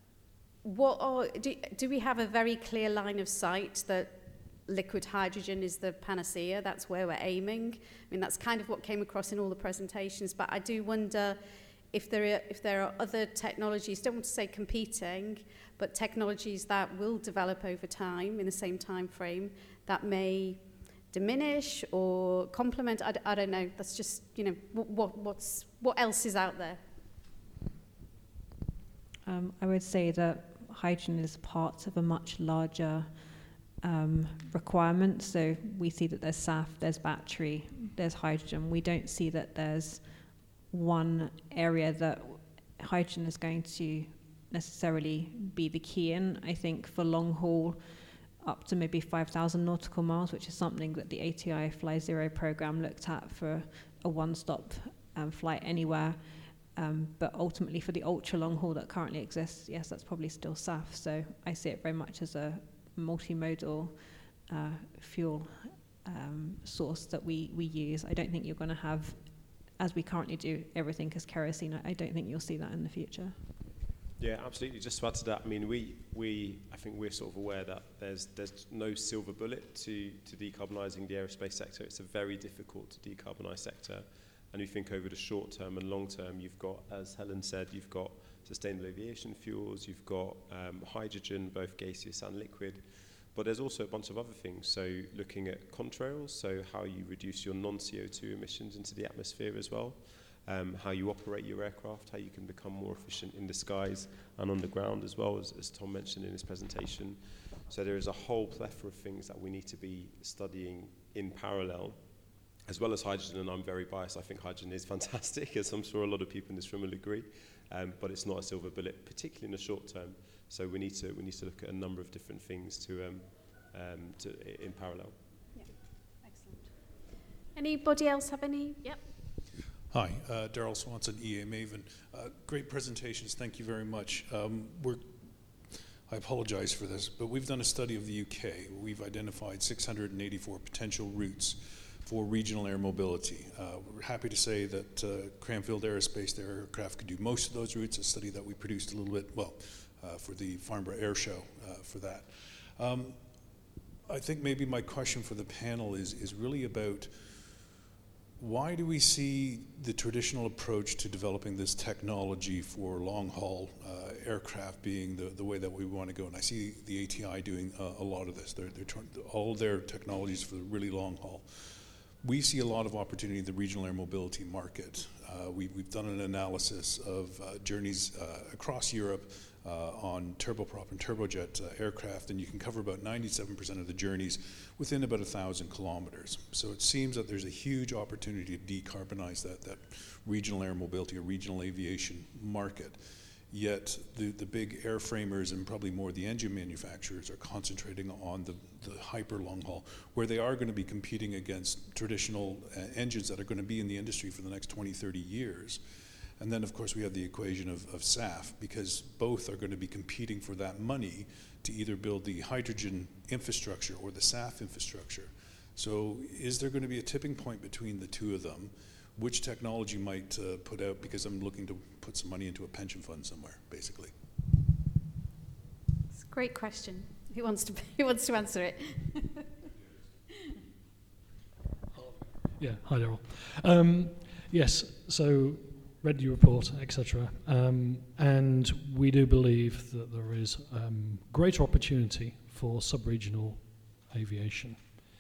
what are, do, do we have a very clear line of sight that liquid hydrogen is the panacea? That's where we're aiming. I mean, that's kind of what came across in all the presentations, but I do wonder if there are, if there are other technologies, don't want to say competing, but technologies that will develop over time in the same time frame that may diminish or complement. I, d- I don't know. That's just, you know, what, what what's what else is out there? Um, I would say that hydrogen is part of a much larger um, requirement. So we see that there's S A F, there's battery, there's hydrogen. We don't see that there's one area that hydrogen is going to necessarily be the key in. I think for long haul, up to maybe five thousand nautical miles, which is something that the A T I Fly Zero program looked at for a one-stop um, flight anywhere. Um, but ultimately for the ultra long haul that currently exists, yes, that's probably still S A F. So I see it very much as a multimodal uh, fuel um, source that we, we use. I don't think you're going to have, as we currently do, everything as kerosene. I don't think you'll see that in the future. Yeah, absolutely. Just to add to that, I mean, we, we, I think we're sort of aware that there's there's no silver bullet to, to decarbonising the aerospace sector. It's a very difficult to decarbonise sector. And we think over the short term and long term, you've got, as Helen said, you've got sustainable aviation fuels, you've got um, hydrogen, both gaseous and liquid. But there's also a bunch of other things. So looking at contrails, so how you reduce your non-C O two emissions into the atmosphere as well. Um, how you operate your aircraft, how you can become more efficient in the skies and on the ground as well, as, as Tom mentioned in his presentation. So there is a whole plethora of things that we need to be studying in parallel, as well as hydrogen. And I'm very biased. I think hydrogen is fantastic, as I'm sure a lot of people in this room will agree. Um, but it's not a silver bullet, particularly in the short term. So we need to we need to look at a number of different things to um, um, to in parallel. Yeah, excellent. Anybody else have any? Yep. Hi, uh, Daryl Swanson, E A Maven. Uh, great presentations, thank you very much. Um, we're, I apologize for this, but we've done a study of the U K. We've identified six hundred eighty-four potential routes for regional air mobility. Uh, we're happy to say that uh, Cranfield Aerospace, their aircraft could do most of those routes, a study that we produced a little bit, well, uh, for the Farnborough Air Show uh, for that. Um, I think maybe my question for the panel is, is really about why do we see the traditional approach to developing this technology for long-haul uh, aircraft being the, the way that we want to go? And I see the A T I doing uh, a lot of this. They're, they're trying, all their technologies for the really long haul. We see a lot of opportunity in the regional air mobility market. Uh, we, we've done an analysis of uh, journeys uh, across Europe uh, on turboprop and turbojet uh, aircraft, and you can cover about ninety-seven percent of the journeys within about a thousand kilometers. So it seems that there's a huge opportunity to decarbonize that, that regional air mobility or regional aviation market. Yet the, the big airframers and probably more the engine manufacturers are concentrating on the, the hyper long haul, where they are going to be competing against traditional uh, engines that are going to be in the industry for the next twenty, thirty years. And then of course we have the equation of, of S A F, because both are going to be competing for that money to either build the hydrogen infrastructure or the S A F infrastructure. So is there going to be a tipping point between the two of them? Which technology might uh, put out, because I'm looking to put some money into a pension fund somewhere, basically. It's a great question. Who wants to, who wants to answer it? Yeah, hi Daryl. Um, yes, so read your report, et cetera. Um, and we do believe that there is um, greater opportunity for sub-regional aviation.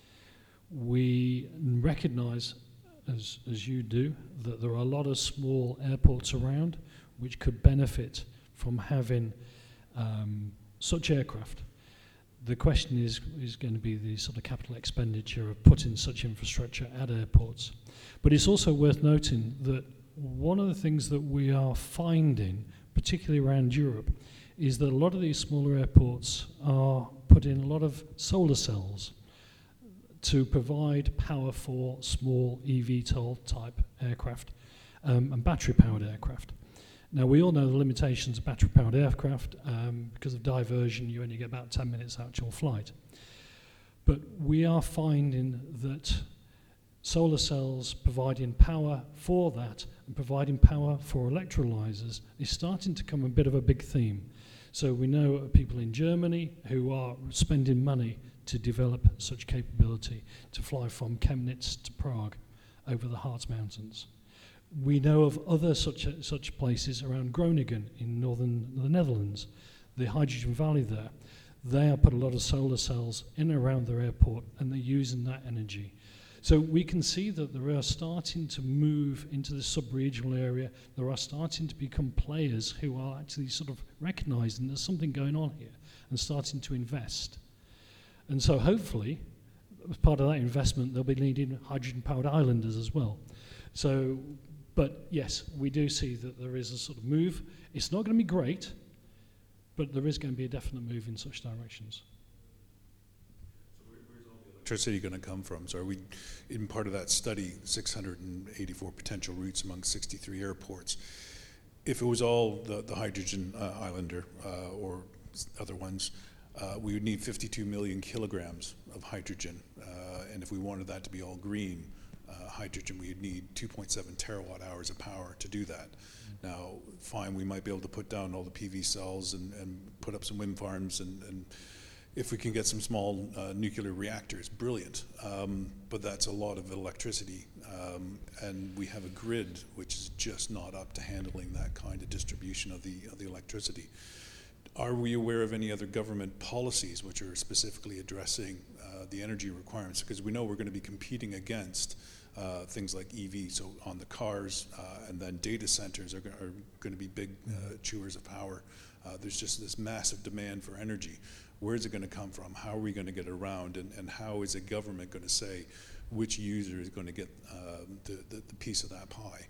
We recognise, as, as you do, that there are a lot of small airports around which could benefit from having um, such aircraft. The question is, is going to be the sort of capital expenditure of putting such infrastructure at airports. But it's also worth noting that one of the things that we are finding, particularly around Europe, is that a lot of these smaller airports are putting a lot of solar cells to provide power for small E V TOL type aircraft um, and battery powered aircraft. Now we all know the limitations of battery powered aircraft. Um, because of diversion you only get about ten minutes actual flight. But we are finding that solar cells providing power for that and providing power for electrolyzers is starting to become a bit of a big theme. So we know of people in Germany who are spending money to develop such capability to fly from Chemnitz to Prague over the Harz Mountains. We know of other such such places around Groningen in northern the Netherlands, the Hydrogen Valley there. They have put a lot of solar cells in and around their airport, and they're using that energy. So we can see that there are starting to move into the sub-regional area. There are starting to become players who are actually sort of recognizing there's something going on here and starting to invest. And so hopefully, as part of that investment, they'll be needing hydrogen-powered islanders as well. So, but yes, we do see that there is a sort of move. It's not going to be great, but there is going to be a definite move in such directions. So where, where's all the electricity going to come from? So are we, in part of that study, six hundred eighty-four potential routes among sixty-three airports, if it was all the, the hydrogen uh, islander uh, or other ones, Uh, we would need fifty-two million kilograms of hydrogen, uh, and if we wanted that to be all green uh, hydrogen, we would need two point seven terawatt hours of power to do that. Mm-hmm. Now, fine, we might be able to put down all the P V cells and, and put up some wind farms, and, and if we can get some small uh, nuclear reactors, brilliant, um, but that's a lot of electricity, um, and we have a grid which is just not up to handling that kind of distribution of the, of the electricity. Are we aware of any other government policies which are specifically addressing uh, the energy requirements? Because we know we're going to be competing against uh, things like E V, so on the cars, uh, and then data centers are, go are going to be big uh, chewers of power. Uh, there's just this massive demand for energy. Where is it going to come from? How are we going to get around? And, and how is a government going to say which user is going to get uh, the, the, the piece of that pie?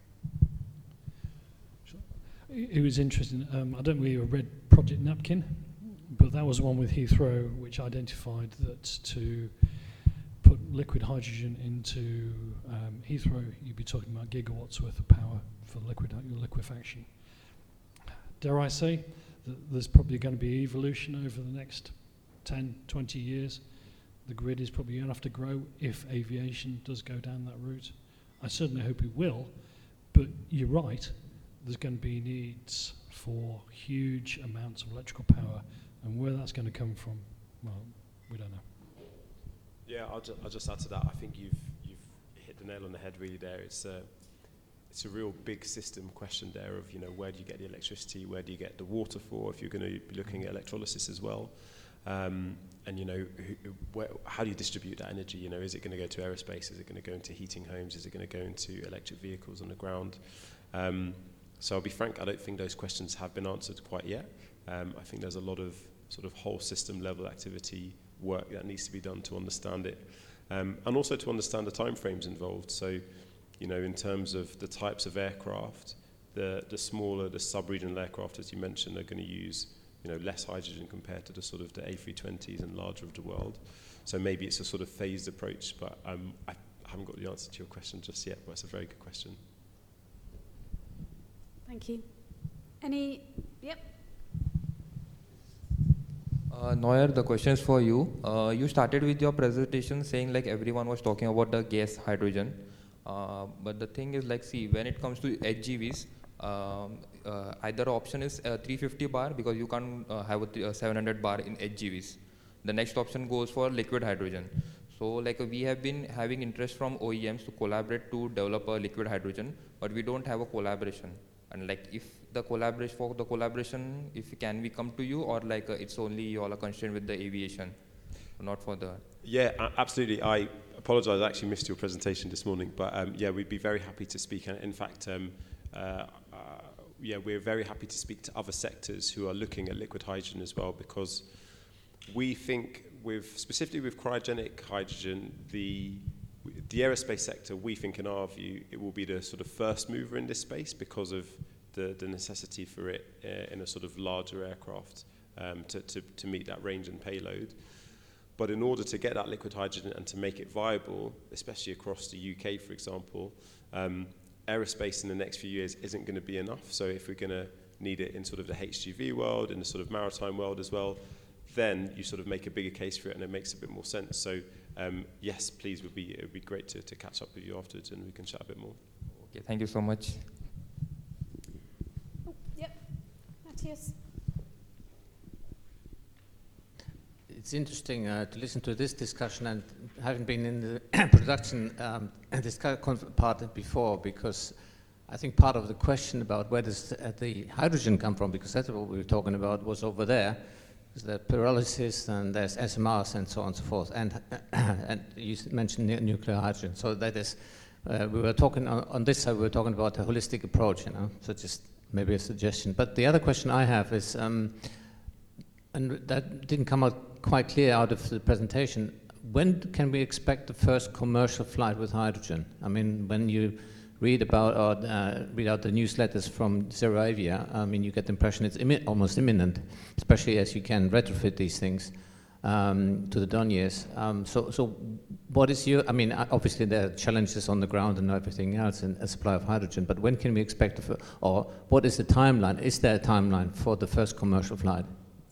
It was interesting. Um, I don't know if you read Project Napkin, but that was one with Heathrow, which identified that to put liquid hydrogen into um, Heathrow, you'd be talking about gigawatts worth of power for liquid liquefaction. Dare I say that there's probably going to be evolution over the next ten, twenty years. The grid is probably going to have to grow if aviation does go down that route. I certainly hope it will, but you're right. There's going to be needs for huge amounts of electrical power, and where that's going to come from, well, we don't know. Yeah, I'll, ju- I'll just add to that. I think you've you've hit the nail on the head really there. It's a it's a real big system question there of, you know, where do you get the electricity, where do you get the water for, if you're going to be looking at electrolysis as well, um, and you know, who, where, how do you distribute that energy? You know, is it going to go to aerospace? Is it going to go into heating homes? Is it going to go into electric vehicles on the ground? Um, so I'll be frank, I don't think those questions have been answered quite yet. Um, I think there's a lot of sort of whole system level activity work that needs to be done to understand it, um, and also to understand the timeframes involved. So, you know, in terms of the types of aircraft, the the smaller, the sub-regional aircraft, as you mentioned, are going to use, you know, less hydrogen compared to the sort of the A three twenties and larger of the world. So maybe it's a sort of phased approach, but um, I haven't got the answer to your question just yet, but it's a very good question. Thank you. Any, yep. Uh, Noyer, the question is for you. Uh, you started with your presentation saying like everyone was talking about the gas hydrogen. Uh, but the thing is like, see, when it comes to H G Vs, um, uh, either option is uh, three fifty bar because you can't uh, have a th- uh, seven hundred bar in H G Vs. The next option goes for liquid hydrogen. So like uh, we have been having interest from O E Ms to collaborate to develop a liquid hydrogen, but we don't have a collaboration. And like if the collaboration, for the collaboration, if can we come to you, or like uh, it's only you all are constrained with the aviation, not for the... Yeah, a- absolutely. I apologise, I actually missed your presentation this morning, but um, yeah, we'd be very happy to speak. And in fact, um, uh, uh, yeah, we're very happy to speak to other sectors who are looking at liquid hydrogen as well, because we think with, specifically with cryogenic hydrogen, the the aerospace sector, we think in our view, it will be the sort of first mover in this space because of the, the necessity for it uh, in a sort of larger aircraft um, to, to, to meet that range and payload. But in order to get that liquid hydrogen and to make it viable, especially across the U K, for example, um, aerospace in the next few years isn't going to be enough. So if we're going to need it in sort of the H G V world, in the sort of maritime world as well, then you sort of make a bigger case for it and it makes a bit more sense. So um, yes, please, would be, it would be great to, to catch up with you afterwards and we can chat a bit more. Okay, thank you so much. Oh, yep. Matthias. It's interesting uh, to listen to this discussion, and having been in the production um, this kind of part before, because I think part of the question about where does uh, the hydrogen come from, because that's what we were talking about, was over there. There's the pyrolysis and there's S M Rs and so on and so forth, and and you mentioned nu- nuclear hydrogen. So that is, uh, we were talking on, on this side. We were talking about a holistic approach, you know. So just maybe a suggestion. But the other question I have is, um, and that didn't come out quite clear out of the presentation. When can we expect the first commercial flight with hydrogen? I mean, when you read about or uh, read out the newsletters from ZeroAvia, I mean, you get the impression it's immi- almost imminent, especially as you can retrofit these things um, to the Dorniers. Um, so, so what is your? I mean, obviously there are challenges on the ground and everything else, and a supply of hydrogen. But when can we expect, the fir- or what is the timeline? Is there a timeline for the first commercial flight?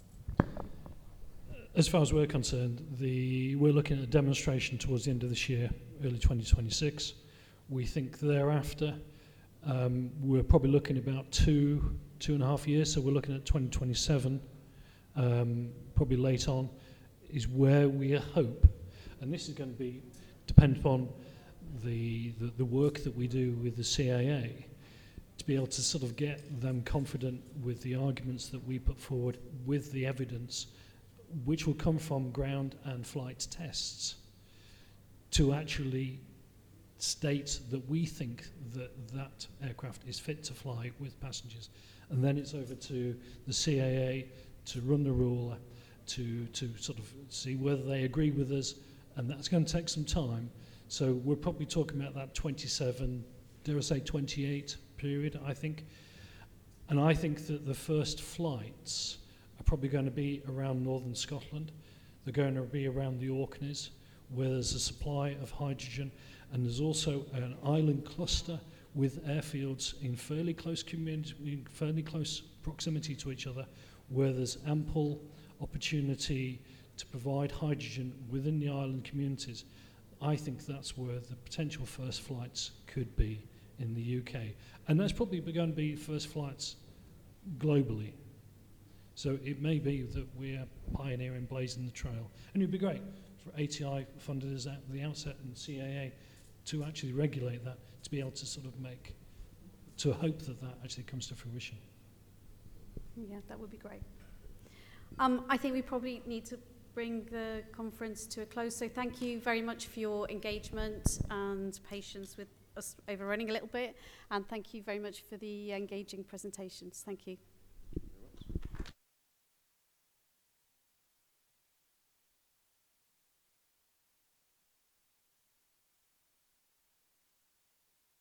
As far as we're concerned, the, we're looking at a demonstration towards the end of this year, early twenty twenty-six. We think thereafter, um, we're probably looking about two, two and a half years, so we're looking at twenty twenty-seven, um, probably late on, is where we hope, and this is going to be dependent upon the, the, the work that we do with the C A A, to be able to sort of get them confident with the arguments that we put forward with the evidence, which will come from ground and flight tests, to actually state that we think that that aircraft is fit to fly with passengers. And then it's over to the C A A to run the rule, to, to sort of see whether they agree with us, and that's going to take some time. So we're probably talking about that twenty-seven, dare I say twenty-eight period, I think. And I think that the first flights are probably going to be around northern Scotland. They're going to be around the Orkneys, where there's a supply of hydrogen, and there's also an island cluster with airfields in fairly close community, in fairly close proximity to each other, where there's ample opportunity to provide hydrogen within the island communities. I think that's where the potential first flights could be in the U K. And that's probably going to be first flights globally. So it may be that we're pioneering, blazing the trail. And it'd be great for A T I funded us at the outset and C A A to actually regulate that, to be able to sort of make, to hope that that actually comes to fruition. Yeah, that would be great. Um, I think we probably need to bring the conference to a close. So thank you very much for your engagement and patience with us overrunning a little bit. And thank you very much for the engaging presentations. Thank you.